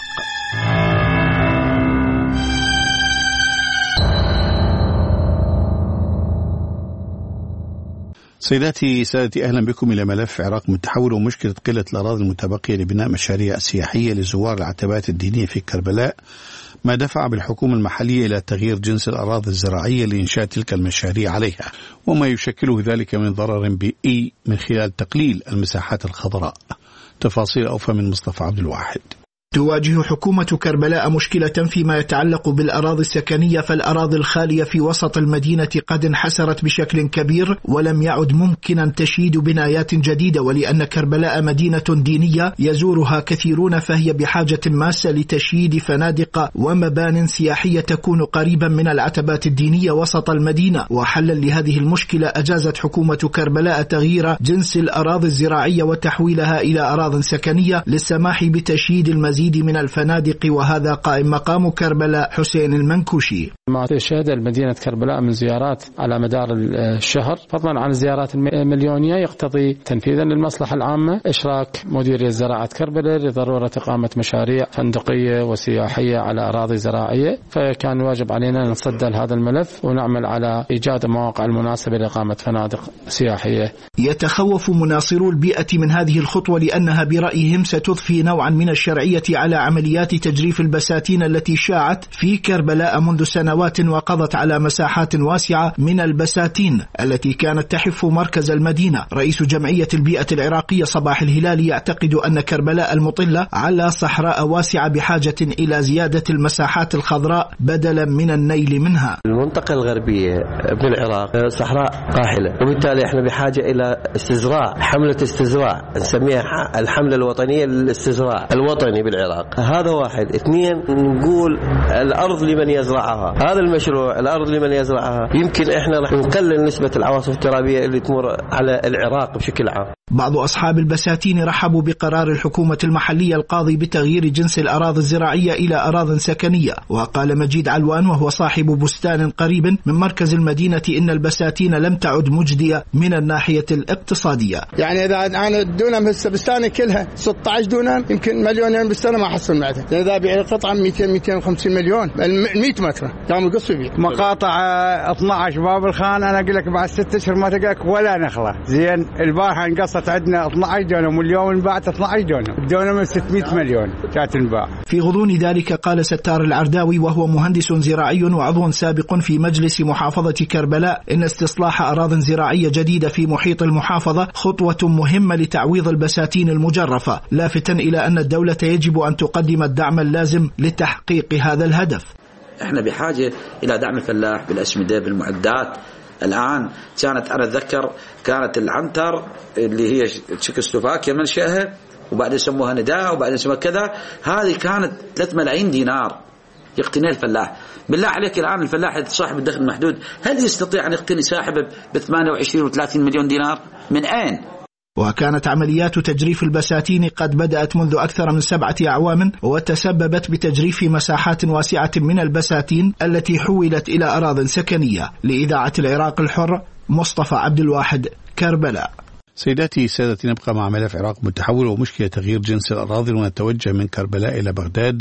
Speaker 1: سيداتي سادتي، أهلا بكم إلى ملف عراق متحول ومشكلة قلة الأراضي المتبقية لبناء مشاريع سياحية لزوار العتبات الدينية في كربلاء، ما دفع بالحكومة المحلية إلى تغيير جنس الأراضي الزراعية لإنشاء تلك المشاريع عليها، وما يشكله ذلك من ضرر بيئي من خلال تقليل المساحات الخضراء. تفاصيل أوفى من مصطفى عبد الواحد.
Speaker 4: تواجه حكومة كربلاء مشكلة فيما يتعلق بالأراضي السكنية، فالأراضي الخالية في وسط المدينة قد انحسرت بشكل كبير ولم يعد ممكنا تشييد بنايات جديدة، ولأن كربلاء مدينة دينية يزورها كثيرون فهي بحاجة ماسة لتشييد فنادق ومبان سياحية تكون قريبا من العتبات الدينية وسط المدينة. وحلا لهذه المشكلة أجازت حكومة كربلاء تغيير جنس الأراضي الزراعية وتحويلها إلى أراضي سكنية للسماح بتشييد المزيد من الفنادق، وهذا قائم مقام كربلاء حسين المنكوشي.
Speaker 22: ما تشهد المدينة كربلاء من زيارات على مدار الشهر، فضلا عن الزيارات المليونية، يقتضي تنفيذا للمصلحة العامة إشراك مديرية زراعة كربلاء لضرورة إقامة مشاريع فندقية وسياحية على أراضي زراعية، فكان واجب علينا نصدى لهذا الملف ونعمل على إيجاد المواقع المناسبة لإقامة فنادق سياحية.
Speaker 4: يتخوف مناصرو البيئة من هذه الخطوة لأنها برأيهم ستضفي نوعا من الشرعية على عمليات تجريف البساتين التي شاعت في كربلاء منذ سنوات وقضت على مساحات واسعة من البساتين التي كانت تحف مركز المدينة. رئيس جمعية البيئة العراقية صباح الهلالي يعتقد أن كربلاء المطلة على صحراء واسعة بحاجة إلى زيادة المساحات الخضراء بدلا من النيل منها.
Speaker 23: المنطقة الغربية من العراق صحراء قاحلة، وبالتالي احنا بحاجة إلى استزراع، حملة استزراع نسميها الحملة الوطنية للاستزراع الوطني بالعراق. هذا واحد. اثنين، نقول الأرض لمن يزرعها. هذا المشروع الأرض لمن يزرعها، يمكن احنا راح نقلل نسبة العواصف الترابية اللي تمر على العراق بشكل عام.
Speaker 4: بعض أصحاب البساتين رحبوا بقرار الحكومة المحلية القاضي بتغيير جنس الأراضي الزراعية إلى أراضي سكنية. وقال مجيد علوان وهو صاحب بستان قريب من مركز المدينة إن البساتين لم تعد مجدية من الناحية الاقتصادية.
Speaker 24: يعني إذا أنا دونم هسه بستاني كلها ستة عشر دونم يمكن مليونين بالسنة ما أحصل معها. إذا بيع قطعة مئتين مئتين وخمسين مليون مئة متر قام يقص فيه.
Speaker 25: مقاطع اثني عشر باب الخان أنا أقول لك بعد ستة أشهر ما تلقاك ولا نخلة. زين البارحة انقصت عندنا اثني عشر دونم واليوم انباعت اثني عشر دونم، الدونم ستمئة مليون كانت تنباع.
Speaker 4: في غضون ذلك قال ستار العرداوي وهو مهندس زراعي وعضو سابق في مجلس محافظة كربلاء إن استصلاح أراضٍ زراعية جديدة في محيط المحافظة خطوة مهمة لتعويض البساتين المجرفة، لافتا إلى أن الدولة يجب أن تقدم الدعم اللازم لتحقيق هذا الهدف.
Speaker 26: احنا بحاجة إلى دعم الفلاح بالأسمدة بالمعدات. الآن كانت أنا أتذكر كانت العنتر اللي هي تشيكوسلوفاكيا منشأها وبعدين سموها نداء وبعدين سموها كذا، هذه كانت ثلاثة ملايين دينار يقتني الفلاح. بالله عليك الآن الفلاح صاحب الدخل المحدود هل يستطيع أن يقتني صاحبه ب ثمانية وعشرين وثلاثين مليون دينار؟ من أين؟
Speaker 4: وكانت عمليات تجريف البساتين قد بدأت منذ أكثر من سبعة أعوام وتسببت بتجريف مساحات واسعة من البساتين التي حولت إلى أراضٍ سكنية. لإذاعة العراق الحر مصطفى عبد الواحد، كربلاء.
Speaker 1: سيداتي سادتي، نبقى مع ملف عراق متحول ومشكلة تغيير جنس الأراضي ونتوجه من كربلاء إلى بغداد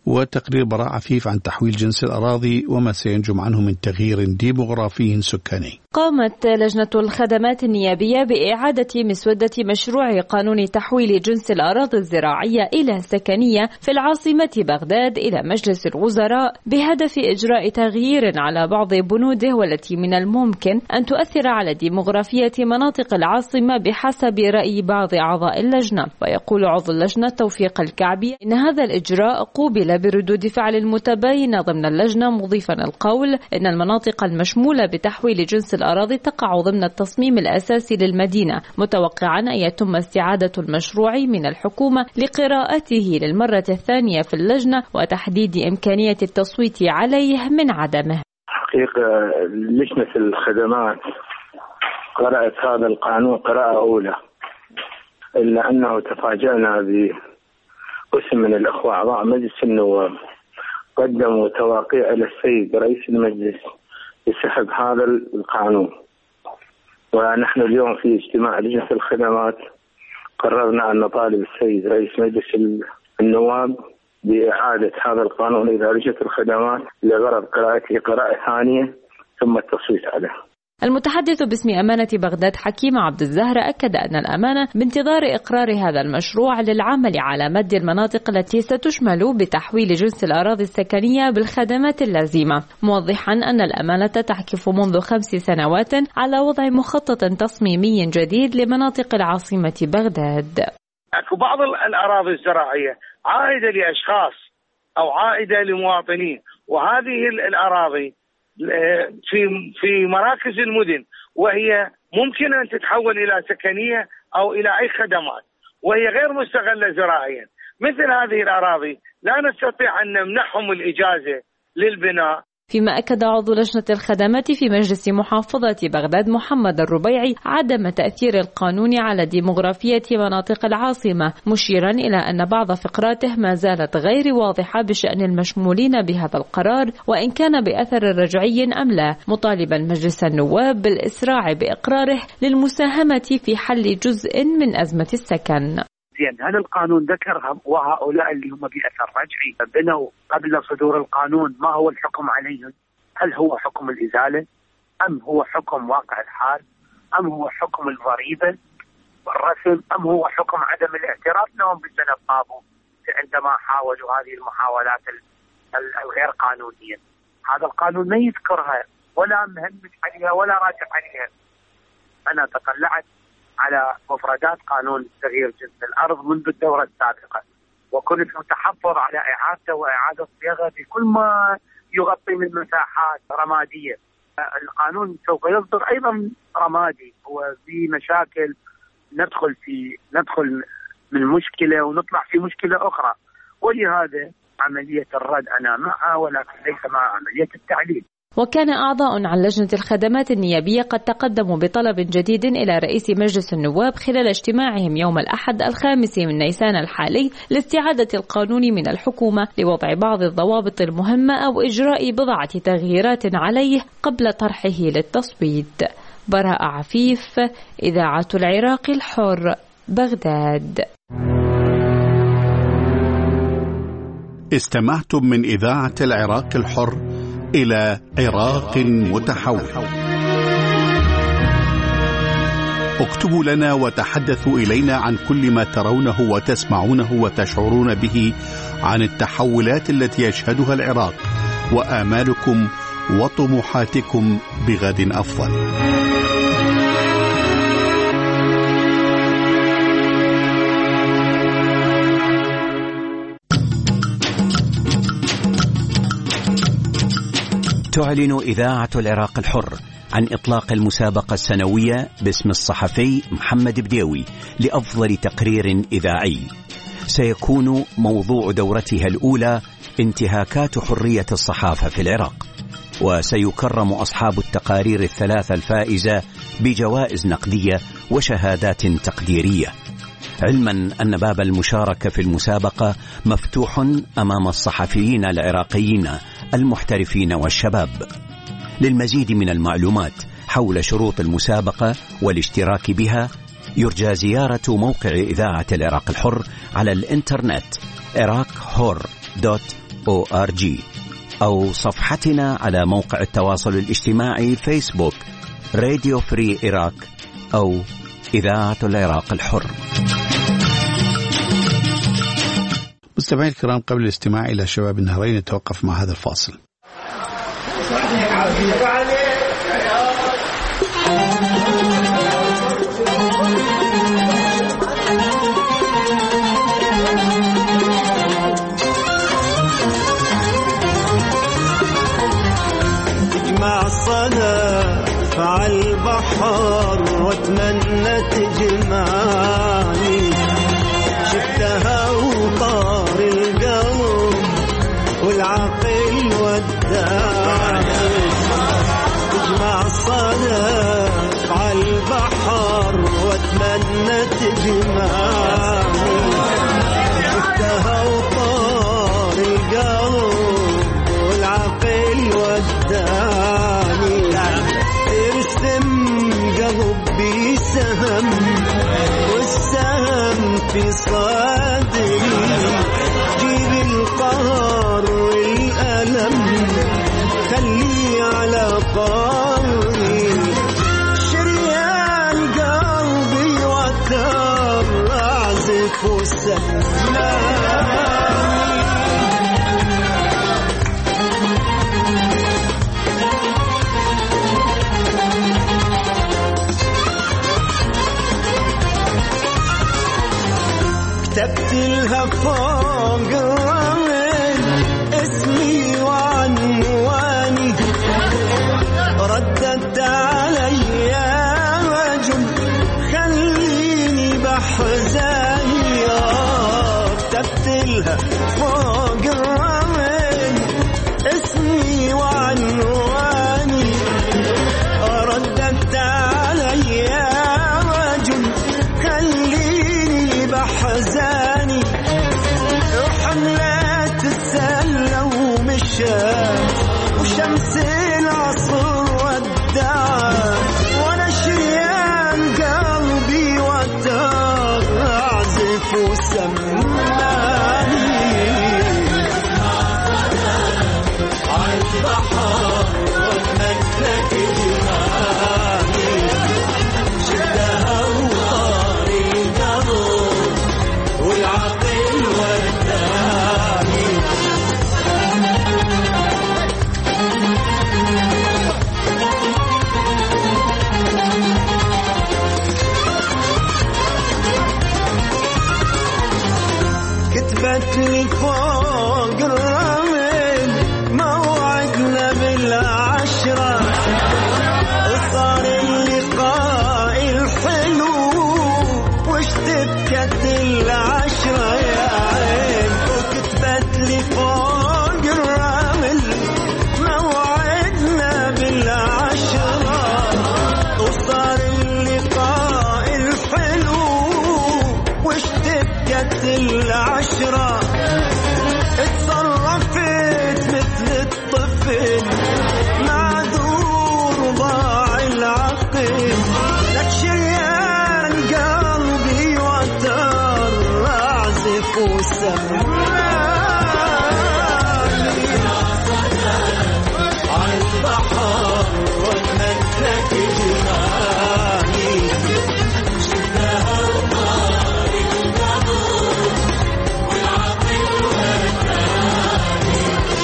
Speaker 1: وتقرير براء عفيف عن تحويل جنس الأراضي وما سينجم عنه من تغيير ديموغرافي سكاني.
Speaker 18: قامت لجنة الخدمات النيابية بإعادة مسودة مشروع قانون تحويل جنس الأراضي الزراعية إلى سكنية في العاصمة بغداد إلى مجلس الوزراء بهدف إجراء تغيير على بعض بنوده، والتي من الممكن أن تؤثر على ديموغرافية مناطق العاصمة بحسب رأي بعض أعضاء اللجنة. ويقول عضو اللجنة توفيق الكعبي إن هذا الإجراء قوبل بردود فعل متباينة ضمن اللجنة، مضيفا القول إن المناطق المشمولة بتحويل جنس الأراضي تقع ضمن التصميم الأساسي للمدينة، متوقعا أن يتم استعادة المشروع من الحكومة لقراءته للمرة الثانية في اللجنة وتحديد إمكانية التصويت عليه من عدمه.
Speaker 3: حقيقة لجنة الخدمات قرأت هذا القانون قراءة أولى، إلا أنه تفاجأنا بقسم من الأخوة أعضاء مجلس النواب قدموا تواقيع إلى السيد رئيس المجلس بسحب هذا القانون. ونحن اليوم في اجتماع لجنة الخدمات قررنا أن نطالب السيد رئيس مجلس النواب بإعادة هذا القانون إلى لجنة الخدمات لغرض قراءته قراءة ثانية ثم التصويت عليه.
Speaker 18: المتحدث باسم أمانة بغداد حكيم عبد الزهرة أكد أن الأمانة بانتظار إقرار هذا المشروع للعمل على مد المناطق التي ستشمل بتحويل جنس الأراضي السكنية بالخدمات اللازمة، موضحا أن الأمانة تحكف منذ خمس سنوات على وضع مخطط تصميمي جديد لمناطق العاصمة بغداد.
Speaker 5: أكو بعض الأراضي الزراعية عائدة لأشخاص أو عائدة لمواطنين، وهذه الأراضي في في مراكز المدن وهي ممكن أن تتحول إلى سكنية أو إلى أي خدمات، وهي غير مستغلة زراعيا. مثل هذه الأراضي لا نستطيع أن نمنحهم الإجازة للبناء.
Speaker 18: فيما أكد عضو لجنة الخدمات في مجلس محافظة بغداد محمد الربيعي عدم تأثير القانون على ديموغرافية مناطق العاصمة، مشيرا إلى أن بعض فقراته ما زالت غير واضحة بشأن المشمولين بهذا القرار وإن كان بأثر رجعي أم لا، مطالبا مجلس النواب بالإسراع بإقراره للمساهمة في حل جزء من أزمة السكن.
Speaker 6: زين، هل القانون ذكر وهؤلاء اللي هم بأثر رجعي بنوا قبل صدور القانون ما هو الحكم عليهم؟ هل هو حكم الإزالة أم هو حكم واقع الحال أم هو حكم الضريبة والرسم أم هو حكم عدم الاعتراف لهم بالذنب طابو عندما حاولوا هذه المحاولات الغير قانونية؟ هذا القانون ما يذكرها ولا مهمش عليها ولا راجع عليها. أنا تطلعت على مفردات قانون تغيير جنس الأرض منذ الدورة السابقة، وكنت متحفظ على إعادته وإعادة صياغة بكل ما يغطي من مساحات رمادية. القانون سوف يصدر أيضا رمادي، وفي مشاكل ندخل في ندخل من مشكلة ونطلع في مشكلة أخرى، ولهذا عملية الرد أنا معها ولكن ليس مع عملية التعليل.
Speaker 18: وكان أعضاء عن لجنة الخدمات النيابية قد تقدموا بطلب جديد إلى رئيس مجلس النواب خلال اجتماعهم يوم الأحد الخامس من نيسان الحالي لاستعادة القانون من الحكومة لوضع بعض الضوابط المهمة أو إجراء بضعة تغييرات عليه قبل طرحه للتصويت. براء عفيف، إذاعة العراق الحر، بغداد.
Speaker 1: استمعتم من إذاعة العراق الحر إلى عراق متحول. اكتبوا لنا وتحدثوا إلينا عن كل ما ترونه وتسمعونه وتشعرون به عن التحولات التي يشهدها العراق وآمالكم وطموحاتكم بغد أفضل.
Speaker 12: تعلن إذاعة العراق الحر عن إطلاق المسابقة السنوية باسم الصحفي محمد بديوي لأفضل تقرير إذاعي. سيكون موضوع دورتها الأولى انتهاكات حرية الصحافة في العراق، وسيكرم أصحاب التقارير الثلاثة الفائزة بجوائز نقدية وشهادات تقديرية، علما أن باب المشاركة في المسابقة مفتوح أمام الصحفيين العراقيين المحترفين والشباب. للمزيد من المعلومات حول شروط المسابقة والاشتراك بها يرجى زيارة موقع إذاعة العراق الحر على الإنترنت عراق حر دوت أو آر جي أو صفحتنا على موقع التواصل الاجتماعي فيسبوك راديو فري إيراك أو إذاعة العراق الحر.
Speaker 1: مستمعي الكرام، قبل الاستماع إلى شباب النهرين نتوقف مع هذا الفاصل.
Speaker 2: اجمع الصلاة على البحر واتمنى تجمعني، شفتها وطار القلب والعقل وداني. اجمع الصلاة على البحر واتمنى تجمعني، شفتها وطار القلب والعقل وداني. ارسم قلبي سهم والسهم في صدري، جيب القهر والألم خلي على قهري. شريان قلبي وتر أعزف وسلامي. كتبت لها فوق الرمل اسمي وعنواني، ردت علي رجل خليني بحزاني. كتبت لها فوق الرمل اسمي وعنواني، ردت علي رجل خليني بحزاني. وحملت السلة ومشات وشمس العصر ودعت، وانا شريان قلبي ودار اعزف وسماني. على البحر واتمنى تجمعني، شفتها وطار القلب والعقل وداني. كتبت لي فوق الرمل موعدنا بالعشرة، صار اللقاء الحلو واشتبكت العشرة يا عين. وكتبت لي فوق الرمل موعدنا بالعشرة، وصار اللقاء الحلو واشتبكت العشرة. اتصرفت مثل الطفل معذور ضاع العقل، لك شريان قلبي وتر اعزف وسماني. على البحر واتمنى تجمعني، شفتها وطار القلب والعقل وداني.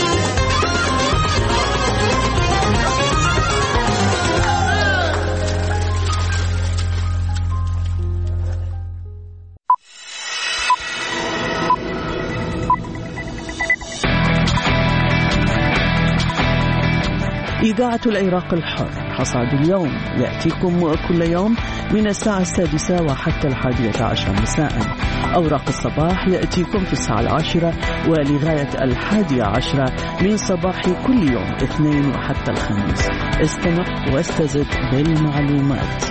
Speaker 7: إذاعة العراق الحر حصاد اليوم يأتيكم كل يوم من الساعة السادسة وحتى الحادية عشر مساء. أوراق الصباح يأتيكم في الساعة العاشرة ولغاية الحادية عشرة من صباح كل يوم اثنين وحتى الخميس. استمع واستزد بالمعلومات.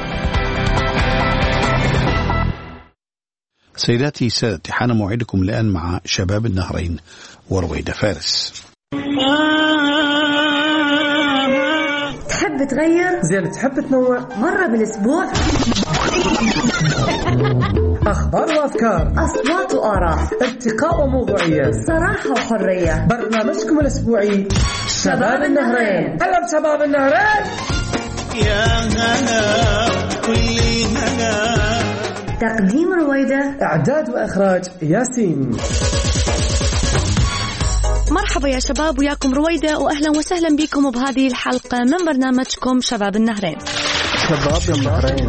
Speaker 1: سيداتي سادتي، حان موعدكم الآن مع شباب النهرين ورويدة فارس.
Speaker 8: تحب تغير؟
Speaker 9: زين. تحب تنوع؟
Speaker 8: مرة بالأسبوع؟
Speaker 9: أخبار وأفكار،
Speaker 8: أصوات وآراء،
Speaker 9: ارتقاء وموضوعية،
Speaker 8: صراحة وحرية.
Speaker 9: برنامجكم الأسبوعي
Speaker 8: شباب النهرين.
Speaker 9: هلا بشباب النهرين.
Speaker 2: يا هلا كل هلا.
Speaker 8: تقديم رويدة،
Speaker 9: إعداد وإخراج ياسين.
Speaker 10: مرحبا يا شباب، وياكم رويدة، وأهلا وسهلا بكم بهذه الحلقة من برنامجكم شباب النهرين.
Speaker 22: شباب النهرين.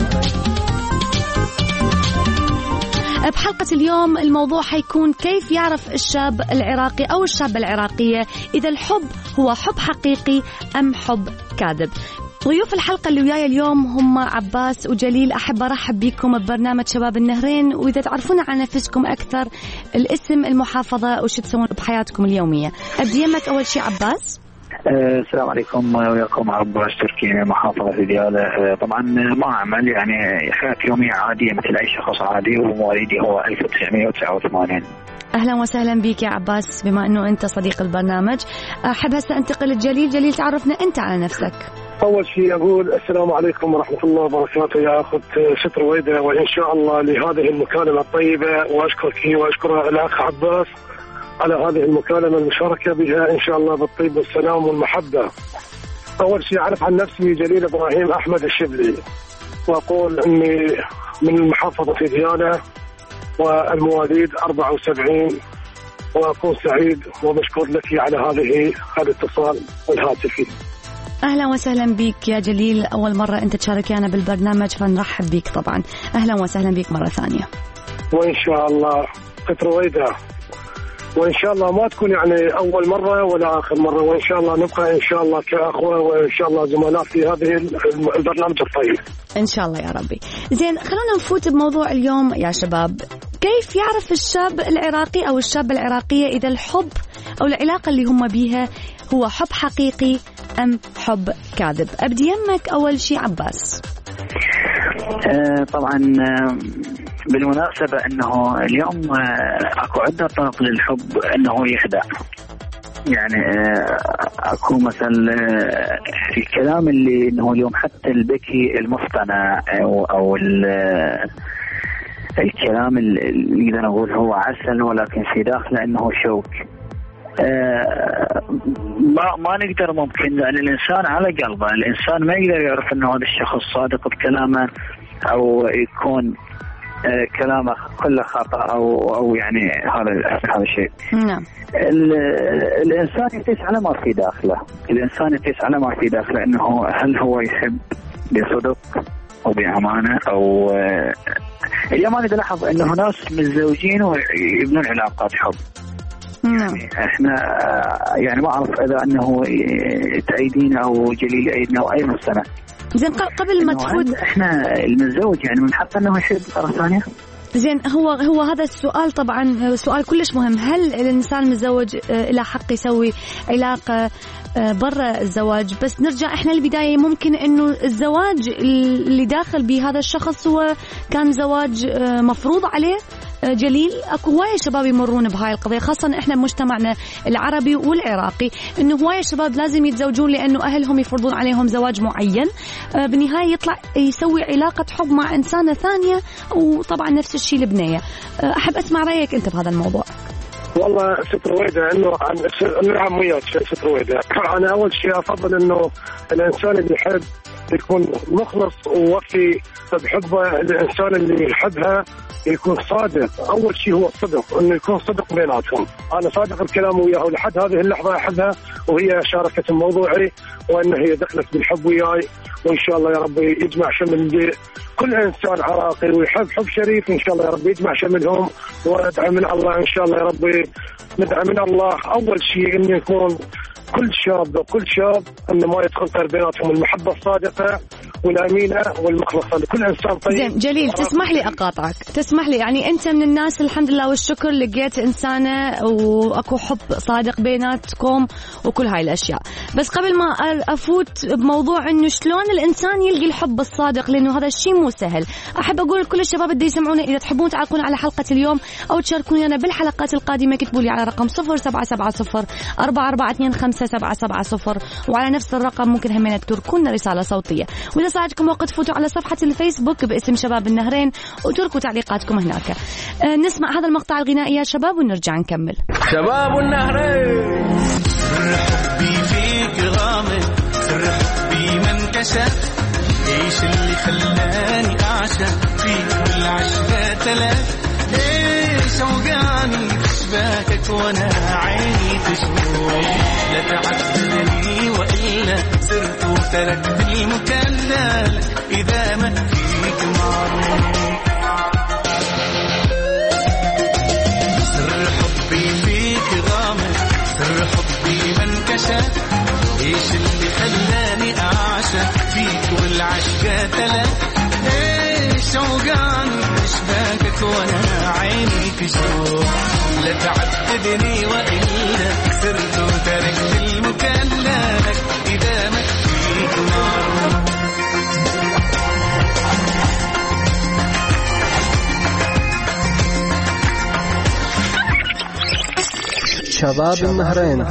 Speaker 10: بحلقة اليوم الموضوع حيكون كيف يعرف الشاب العراقي أو الشابة العراقية إذا الحب هو حب حقيقي أم حب كاذب. ضيوف الحلقة اللي وياي اليوم هم عباس وجليل. أحب أرحب بكم ببرنامج شباب النهرين، وإذا تعرفون عن نفسكم أكثر، الاسم، المحافظة، وش تسوون بحياتكم اليومية. أبدي يمك أول شيء عباس.
Speaker 11: السلام عليكم، وياكم عباس تركي، محافظة في ديالى. طبعا ما أعمل، يعني حياتي يومية عادية مثل أي شخص عادي، ومواليدي هو ألف وتسعمائة وتسعة وثمانين.
Speaker 10: أهلا وسهلا بك يا عباس، بما أنه أنت صديق البرنامج. أحب هسه أنتقل لجليل. جليل، تعرفنا أنت على نفسك.
Speaker 14: أول شيء أقول السلام عليكم ورحمة الله وبركاته يا أخت ست رويدة، وإن شاء الله لهذه المكالمة الطيبة، وأشكرك وأشكر الأخ عباس على هذه المكالمة المشاركة بها إن شاء الله بالطيب والسلام والمحبة. أول شيء أعرف عن نفسي جليل إبراهيم أحمد الشبلي، وأقول أني من المحافظة في ديالى، والمواليد أربعة وسبعين، وأكون سعيد ومشكور لك على هذه هذا الاتصال الهاتفي.
Speaker 10: أهلا وسهلا بك يا جليل، أول مرة أنت تشاركنا بالبرنامج، فنرحب بك طبعا. أهلا وسهلا بك مرة ثانية.
Speaker 14: وإن شاء الله ست رويدة، وإن شاء الله ما تكون يعني أول مرة ولا آخر مرة، وإن شاء الله نبقى إن شاء الله كأخوة، وإن شاء الله زملاء في هذه البرنامج الطيب
Speaker 10: إن شاء الله يا ربي. زين، خلونا نفوت بموضوع اليوم يا شباب. كيف يعرف الشاب العراقي أو الشابة العراقية إذا الحب أو العلاقة اللي هم بيها هو حب حقيقي أم حب كاذب؟ أبدي يمك أول شيء عباس.
Speaker 11: آه طبعا آه بالمناسبة أنه اليوم آه أكو عدة طرق للحب أنه يخدع. يعني آه أكو مثلا آه الكلام اللي أنه اليوم حتى البكي المصطنع أو, أو الكلام اللي نقدر نقول هو عسل ولكن في داخله أنه شوك. آه ما ما نقدر ممكن، لأن الإنسان على قلبه، الإنسان ما يقدر يعرف إنه هذا الشخص صادق بكلامه أو يكون آه كلامه كله خطأ أو أو يعني هذا هذا الشيء.
Speaker 10: نعم.
Speaker 11: الإنسان يقيس على ما في داخله، الإنسان يقيس على ما في داخله إنه هل هو يحب بصدق أو بأمانة أو آه اليوم أنا بلاحظ إنه ناس متزوجين ويبنون علاقات حب. يعني احنا يعني ما اعرف اذا انه تأيدين او جليل يأيدنا او اي مستمع.
Speaker 10: زين، قبل ما تفوت،
Speaker 11: احنا المتزوج يعني من حق انه يحب طرف ثانيه.
Speaker 10: زين، هو هو هذا السؤال طبعا سؤال كلش مهم. هل الانسان المتزوج له حق يسوي علاقه برا الزواج؟ بس نرجع احنا البدايه، ممكن انه الزواج اللي داخل بهذا الشخص هو كان زواج مفروض عليه. جليل، اكو هوايه شباب يمرون بهاي القضيه، خاصه احنا بمجتمعنا العربي والعراقي، انه هوايه شباب لازم يتزوجون لانه اهلهم يفرضون عليهم زواج معين، بالنهايه يطلع يسوي علاقه حب مع انسانه ثانيه، وطبعا نفس الشيء البنيه. احب اسمع رايك انت بهذا الموضوع.
Speaker 14: والله ست رويدة، انه نعم وياك ست رويدة. انا اول شيء افضل انه الانسان اللي يحب يكون مخلص ووفي بحبه، الانسان اللي يحبها يكون صادق. اول شيء هو الصدق، انه يكون صدق بيناتهم. انا صادق الكلام وياه، ولحد هذه اللحظه احبها، وهي شاركت موضوعي، وان هي دخلت بالحب وياي، وان شاء الله يا رب يجمع شمل كل انسان عراقي ويحب حب شريف، ان شاء الله يا رب يجمع شملهم. وادعي من الله ان شاء الله يا رب، ندعي من الله اول شيء انه يكون كل شاب وكل شاب انه ما يدخل بيناتهم المحبه الصادقه والامينه والمخلصه لكل انسان طيب.
Speaker 10: زين جليل، تسمح لي اقاطعك، تسمح لي، يعني انت من الناس الحمد لله والشكر لقيت انسانه واكو حب صادق بيناتكم وكل هاي الاشياء، بس قبل ما افوت بموضوع انه شلون الانسان يلقي الحب الصادق، لانه هذا الشيء مو سهل، احب اقول لكل الشباب اللي يسمعونا اذا تحبون تعلقون على حلقه اليوم او تشاركوني انا بالحلقات القادمه، اكتبوا لي على رقم صفر سبعة سبعة صفر أربعة أربعة اثنين خمسة سبعة سبعة صفر، وعلى نفس الرقم ممكن همين تتركونا رساله صوتيه. واذا يساعدكم وقت تفوتوا على صفحة الفيسبوك باسم شباب النهرين وتركوا تعليقاتكم هناك. آه نسمع هذا المقطع الغنائي يا شباب ونرجع نكمل.
Speaker 2: شباب النهرين. سر حبي فيك غامض، سر حبي ما انكشف، ايش اللي خلاني اعشق فيك والعشقة تلف، ايش اوجعني بشباكك وانا عيني تشوف، لا تعذبني والا صرت وتركت المكلل اذا ما فيك معروف. سر حبي فيك غامض، سر حبي ما انكشف، ايش اللي خلاني اعشق فيك والعشقة تلف، ايش اوجعني بشباكك وانا عيني تشوف، لا تعذبني والا صرت وتركت المكلف اذا ما فيك معروف.
Speaker 9: شباب النهرين.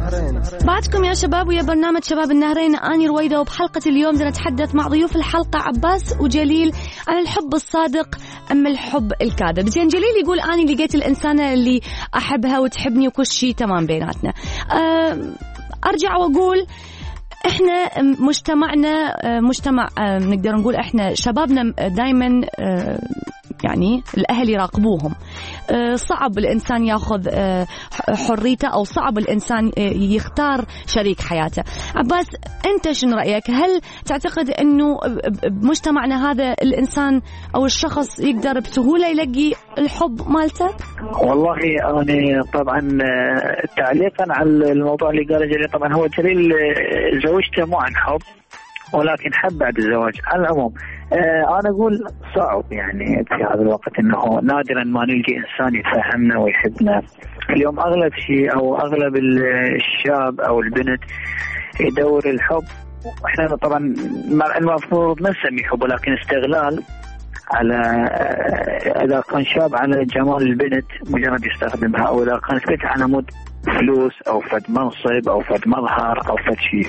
Speaker 10: بعدكم يا شباب ويا برنامج شباب النهرين، أني رويدة، وبحلقة اليوم بدنا نتحدث مع ضيوف الحلقة عباس وجليل عن الحب الصادق أم الحب الكاذب. زين جليل يقول أني لقيت الإنسانة اللي أحبها وتحبني وكل شيء تمام بيناتنا. أه أرجع وأقول إحنا مجتمعنا مجتمع نقدر نقول إحنا شبابنا دايما يعني الأهل يراقبوهم، صعب الإنسان يأخذ حريته أو صعب الإنسان يختار شريك حياته. عباس أنت شنو رأيك؟ هل تعتقد أنه بمجتمعنا هذا الإنسان أو الشخص يقدر بسهولة يلاقي الحب مالته؟
Speaker 11: والله أنا طبعا تعليقا على الموضوع اللي قاله جليل، طبعا هو جليل زوجته مو عن حب ولكن حب بعد الزواج. على العموم آه أنا أقول صعب يعني في هذا الوقت أنه نادرا ما نلقي إنسان يفهمنا ويحبنا. اليوم أغلب شيء أو أغلب الشاب أو البنت يدور الحب، وإحنا طبعا المفروض ما نسميه حب ولكن استغلال على إذا كان شاب على جمال البنت مجرد يستخدمها، أو إذا كانت بنت على مود فلوس أو فد منصب أو فد مظهر أو فد شيء.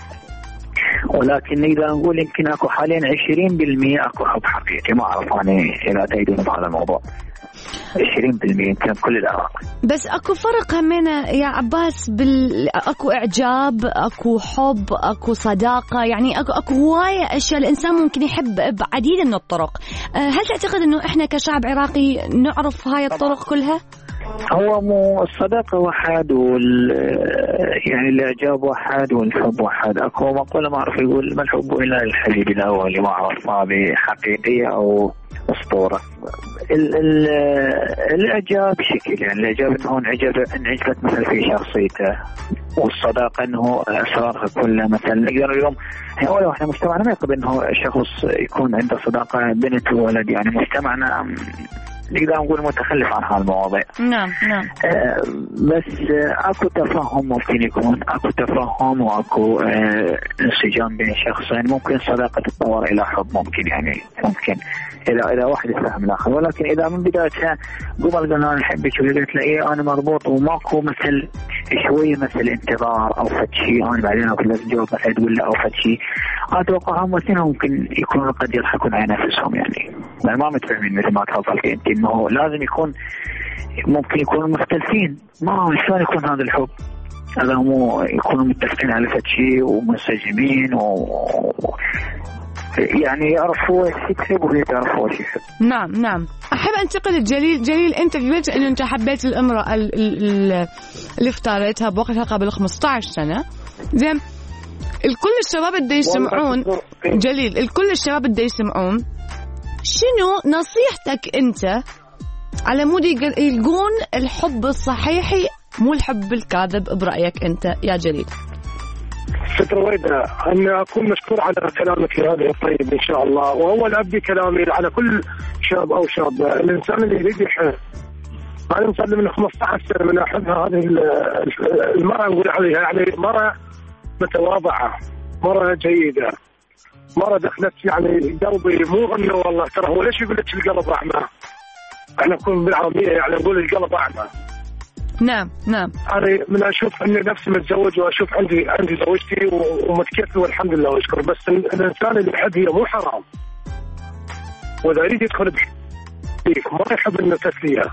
Speaker 11: ولكن إذا نقول يمكن أكو حاليا عشرين بالمئة أكو حب حقيقي، ما أعرف أنا إذا تأيدون بهذا الموضوع. عشرين بالمئة يمكن كل العراق.
Speaker 10: بس أكو فرق همينة يا عباس بال أكو إعجاب، أكو حب، أكو صداقة، يعني أكو أكو هواية أشياء الإنسان ممكن يحب بعديد من الطرق. هل تعتقد إنه إحنا كشعب عراقي نعرف هاي الطرق كلها؟
Speaker 11: هو مو الصداقة واحد وال يعني الإعجاب واحد والحب واحد. أكو مقولة ما أعرف يقول ما الحب إلا الحبيب الأول، ما أعرف هذه حقيقية أو أسطورة. ال ال الإعجاب شكل، يعني الإعجاب إنه انعجب انعجبت مثلا في شخصيته، والصداقة إنه أسرارها كلها مثلا. نقدر اليوم أولا إحنا مجتمعنا ما يقبل إنه شخص يكون عنده صداقة بنت وولد، يعني مجتمعنا نقدر نقول متخلف عن هالمواضيع.
Speaker 10: نعم نعم.
Speaker 11: آه بس آه اكو تفاهم ممكن يكون، اكو تفاهم واكو آه انسجام بين شخصين، ممكن صداقة تتطور الى حب، ممكن يعني ممكن اذا اذا واحد يفهم الاخر. ولكن اذا من بدايتها قبل قلنا انا احبك وقلت له ايه انا مربوط وماكو مثل شويه مثل انتظار او فد شيء، انا بعدين اقول لك جواب مثلا تقول له او فد شيء، اتوقع هم الاثنين ممكن يكونوا قد يضحكون على نفسهم، يعني ما متفاهمين مثل ما تفضلت انت انه لازم يكون ممكن يكونوا مختلفين. ما شلون يكون هذا الحب؟ هذا مو يكونوا متفقين على فد شيء ومنسجمين و يعني يعرفوا ايش يحب وهي تعرفوا ايش يحب.
Speaker 10: نعم نعم. احب انتقل لجليل. جليل انت قلت انه انت حبيت الامراه اللي اختارتها بوقتها قبل خمسة عشر سنه. زين الكل الشباب اللي يسمعون جليل الكل الشباب اللي يسمعون شنو نصيحتك انت على مود يلقون الحب الصحيحي مو الحب الكاذب برأيك انت يا جليل؟
Speaker 14: ست رويدة أن أكون مشكور على كلامك هذا الطيب إن شاء الله. وهو الأبدي كلامي على كل شاب أو شاب، الإنسان اللي يريد يحب. أنا صار من خمسة عشر سنة من أحبها هذه المرأة نقول عليها يعني مرأة متواضعة، مرأة جيدة، مرة دخلت يعني قلبي، مو انه والله ترى هو ليش يقول لك القلب اعمى؟ احنا نكون بالعربيه يعني نقول القلب اعمى.
Speaker 10: نعم نعم.
Speaker 14: أنا من أشوف أني نفسي متزوج وأشوف عندي عندي زوجتي ومتكفل والحمد لله وأشكر، بس الإنسان اللي يحب هي مو حرام، وإذا يريد يدخل بحيك ما يحب إنه تسليها.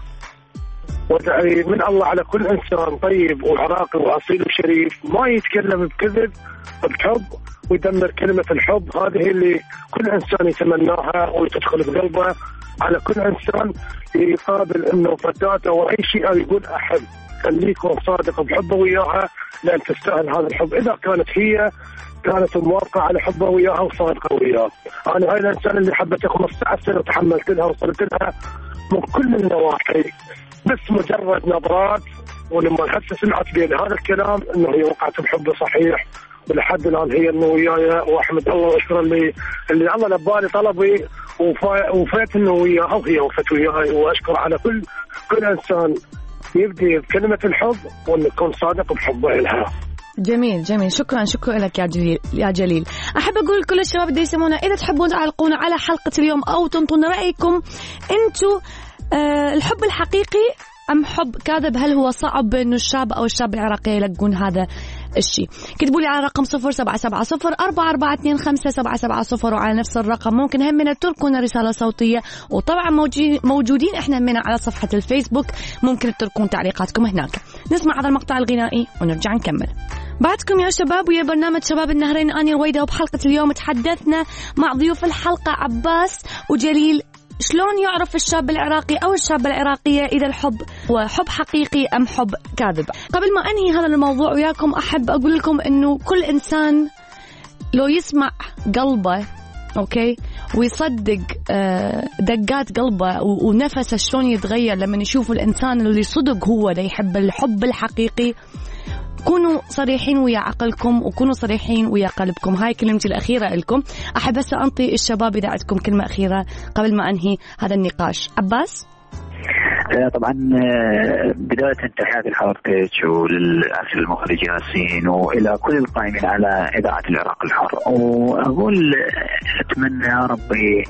Speaker 14: ودعي من الله على كل إنسان طيب وعراقي وأصيل وشريف ما يتكلم بكذب بحب ويدمر كلمة الحب. هذه اللي كل إنسان يتمناها وتدخل بقلبه على كل إنسان يقابل إنه فتاة أو أي شيء يقول أحب. خليك صادق بحبه وياها لأن تستاهل هذا الحب. إذا كانت هي كانت موافقة على حبه وياها وصادقة وياه. أنا هاي الإنسان اللي حبته خمسة عشر سنة وتحملت لها وصلت لها من كل النواحي، بس مجرد نظرات. ولما هسه سمعت بين هذا الكلام إنه هي وقعت بحبه صحيح، ولحد الآن هي إنه وياي، وأحمد الله وأشكر اللي اللي الله لبالي طلبي وفات إنه وياها وهي وفت وياي. وأشكر على كل كل إنسان يبدي بكلمة الحب وإنه يكون صادق بحبه لها.
Speaker 10: جميل جميل، شكرا شكرا لك يا جليل يا جليل. أحب أقول لكل الشباب اللي يسمونا إذا تحبون تعلقونا على حلقة اليوم أو تنطونا رأيكم أنتوا أه الحب الحقيقي أم حب كاذب؟ هل هو صعب إنه الشاب أو الشاب العراقي يلقون هذا الشيء؟ كتبوا لي على رقم صفر سبعة سبعة صفر أربعة أربعة اثنين خمسة سبعة سبعة صفر، وعلى نفس الرقم ممكن همنا تركونا رسالة صوتية، وطبعا موجودين إحنا همنا على صفحة الفيسبوك ممكن تركون تعليقاتكم هناك. نسمع هذا المقطع الغنائي ونرجع نكمل. بعدكم يا شباب ويا برنامج شباب النهرين، أنا رويدة. وبحلقة اليوم تحدثنا مع ضيوف الحلقة عباس وجليل شلون يعرف الشاب العراقي أو الشابة العراقية إذا الحب هو حب حقيقي أم حب كاذب. قبل ما أنهي هذا الموضوع وياكم أحب أقول لكم أنه كل إنسان لو يسمع قلبه أوكي ويصدق دقات قلبه ونفسه شلون يتغير لما يشوف الإنسان اللي صدق هو اللي يحب الحب الحقيقي، كونوا صريحين ويا عقلكم وكونوا صريحين ويا قلبكم. هاي كلمتي الأخيرة لكم. أحب بس أنطي الشباب إذا عندكم كلمة أخيرة قبل ما أنهي هذا النقاش. عباس.
Speaker 11: طبعا بداية تحياتي لحضرتك وللأخ المخرج ياسين وإلى كل القائمين على إذاعة العراق الحر، وأقول أتمنى يا ربي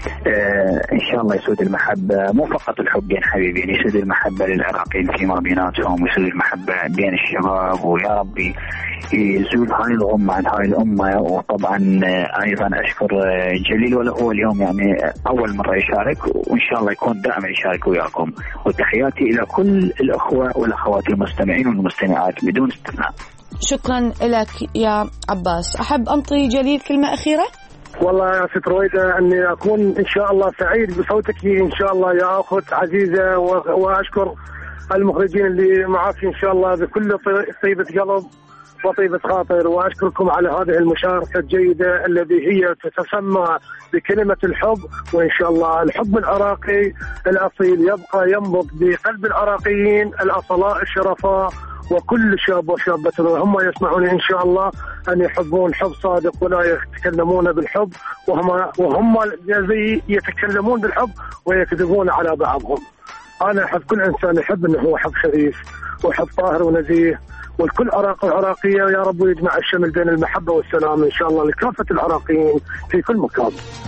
Speaker 11: إن شاء الله يسود المحبة، مو فقط الحب بين حبيبين، يسود المحبة للعراقيين فيما بيناتهم، ويسود المحبة بين الشباب، ويا ربي يزول هاي الغمة عن هاي الأمة. وطبعا أيضا أشكر جليل وله هو اليوم يعني أول مرة يشارك، وإن شاء الله يكون دائما يشارك وياكم. وتحياتي إلى كل الأخوة والأخوات المستمعين والمستمعات بدون استثناء.
Speaker 10: شكرا لك يا عباس. أحب أنطي جليل كلمة أخيرة.
Speaker 14: والله يا ست رويدة أني أكون إن شاء الله سعيد بصوتك إن شاء الله يا أخت عزيزة، وأشكر المخرجين اللي معك إن شاء الله بكل طيبة قلب وطيبة خاطر، وأشكركم على هذه المشاركة الجيدة التي هي تتسمى بكلمة الحب. وإن شاء الله الحب العراقي الأصيل يبقى ينبض بقلب العراقيين الأصلاء الشرفاء، وكل شاب وشابة هم يسمعون إن شاء الله أن يحبون حب صادق ولا يتكلمون بالحب وهم وهم الذي يتكلمون بالحب ويكذبون على بعضهم. أنا أحب كل إنسان يحب أنه هو حب شريف وحب طاهر ونزيه، والكل عراق وعراقية يا رب يجمع الشمل بين المحبة والسلام إن شاء الله لكافة العراقيين في كل مكان.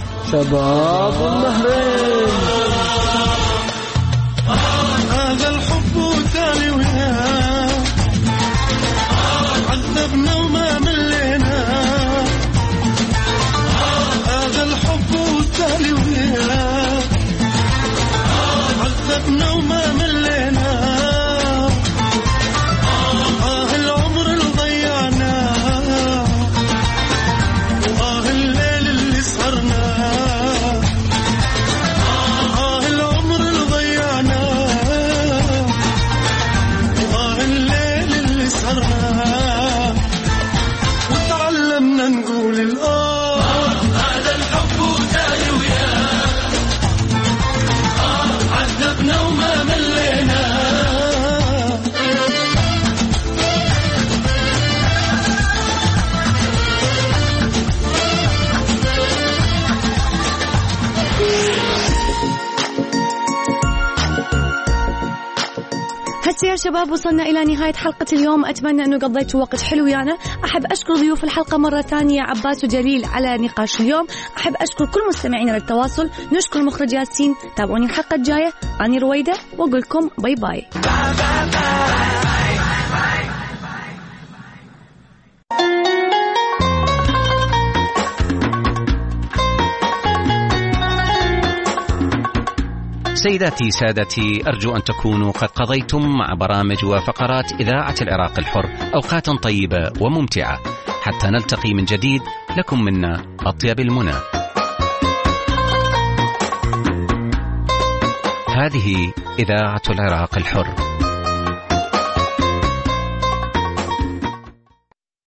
Speaker 2: شباب النهرين. هذا الحب تالي وياه، عذبنا وما ملينا. هذا الحب تالي وياه، عذبنا وما ملينا.
Speaker 10: يا شباب وصلنا إلى نهاية حلقة اليوم. أتمنى أنه قضيتوا وقت حلو ويانا. أحب أشكر ضيوف الحلقة مرة ثانية عباس وجليل على نقاش اليوم. أحب أشكر كل مستمعينا للتواصل. نشكر المخرج ياسين. تابعوني الحلقة الجاية. أنا رويدة وأقول لكم باي باي.
Speaker 12: سيداتي سادتي، أرجو أن تكونوا قد قضيتم مع برامج وفقرات إذاعة العراق الحر أوقاتا طيبة وممتعة. حتى نلتقي من جديد، لكم منا أطيب المنى. هذه إذاعة العراق الحر.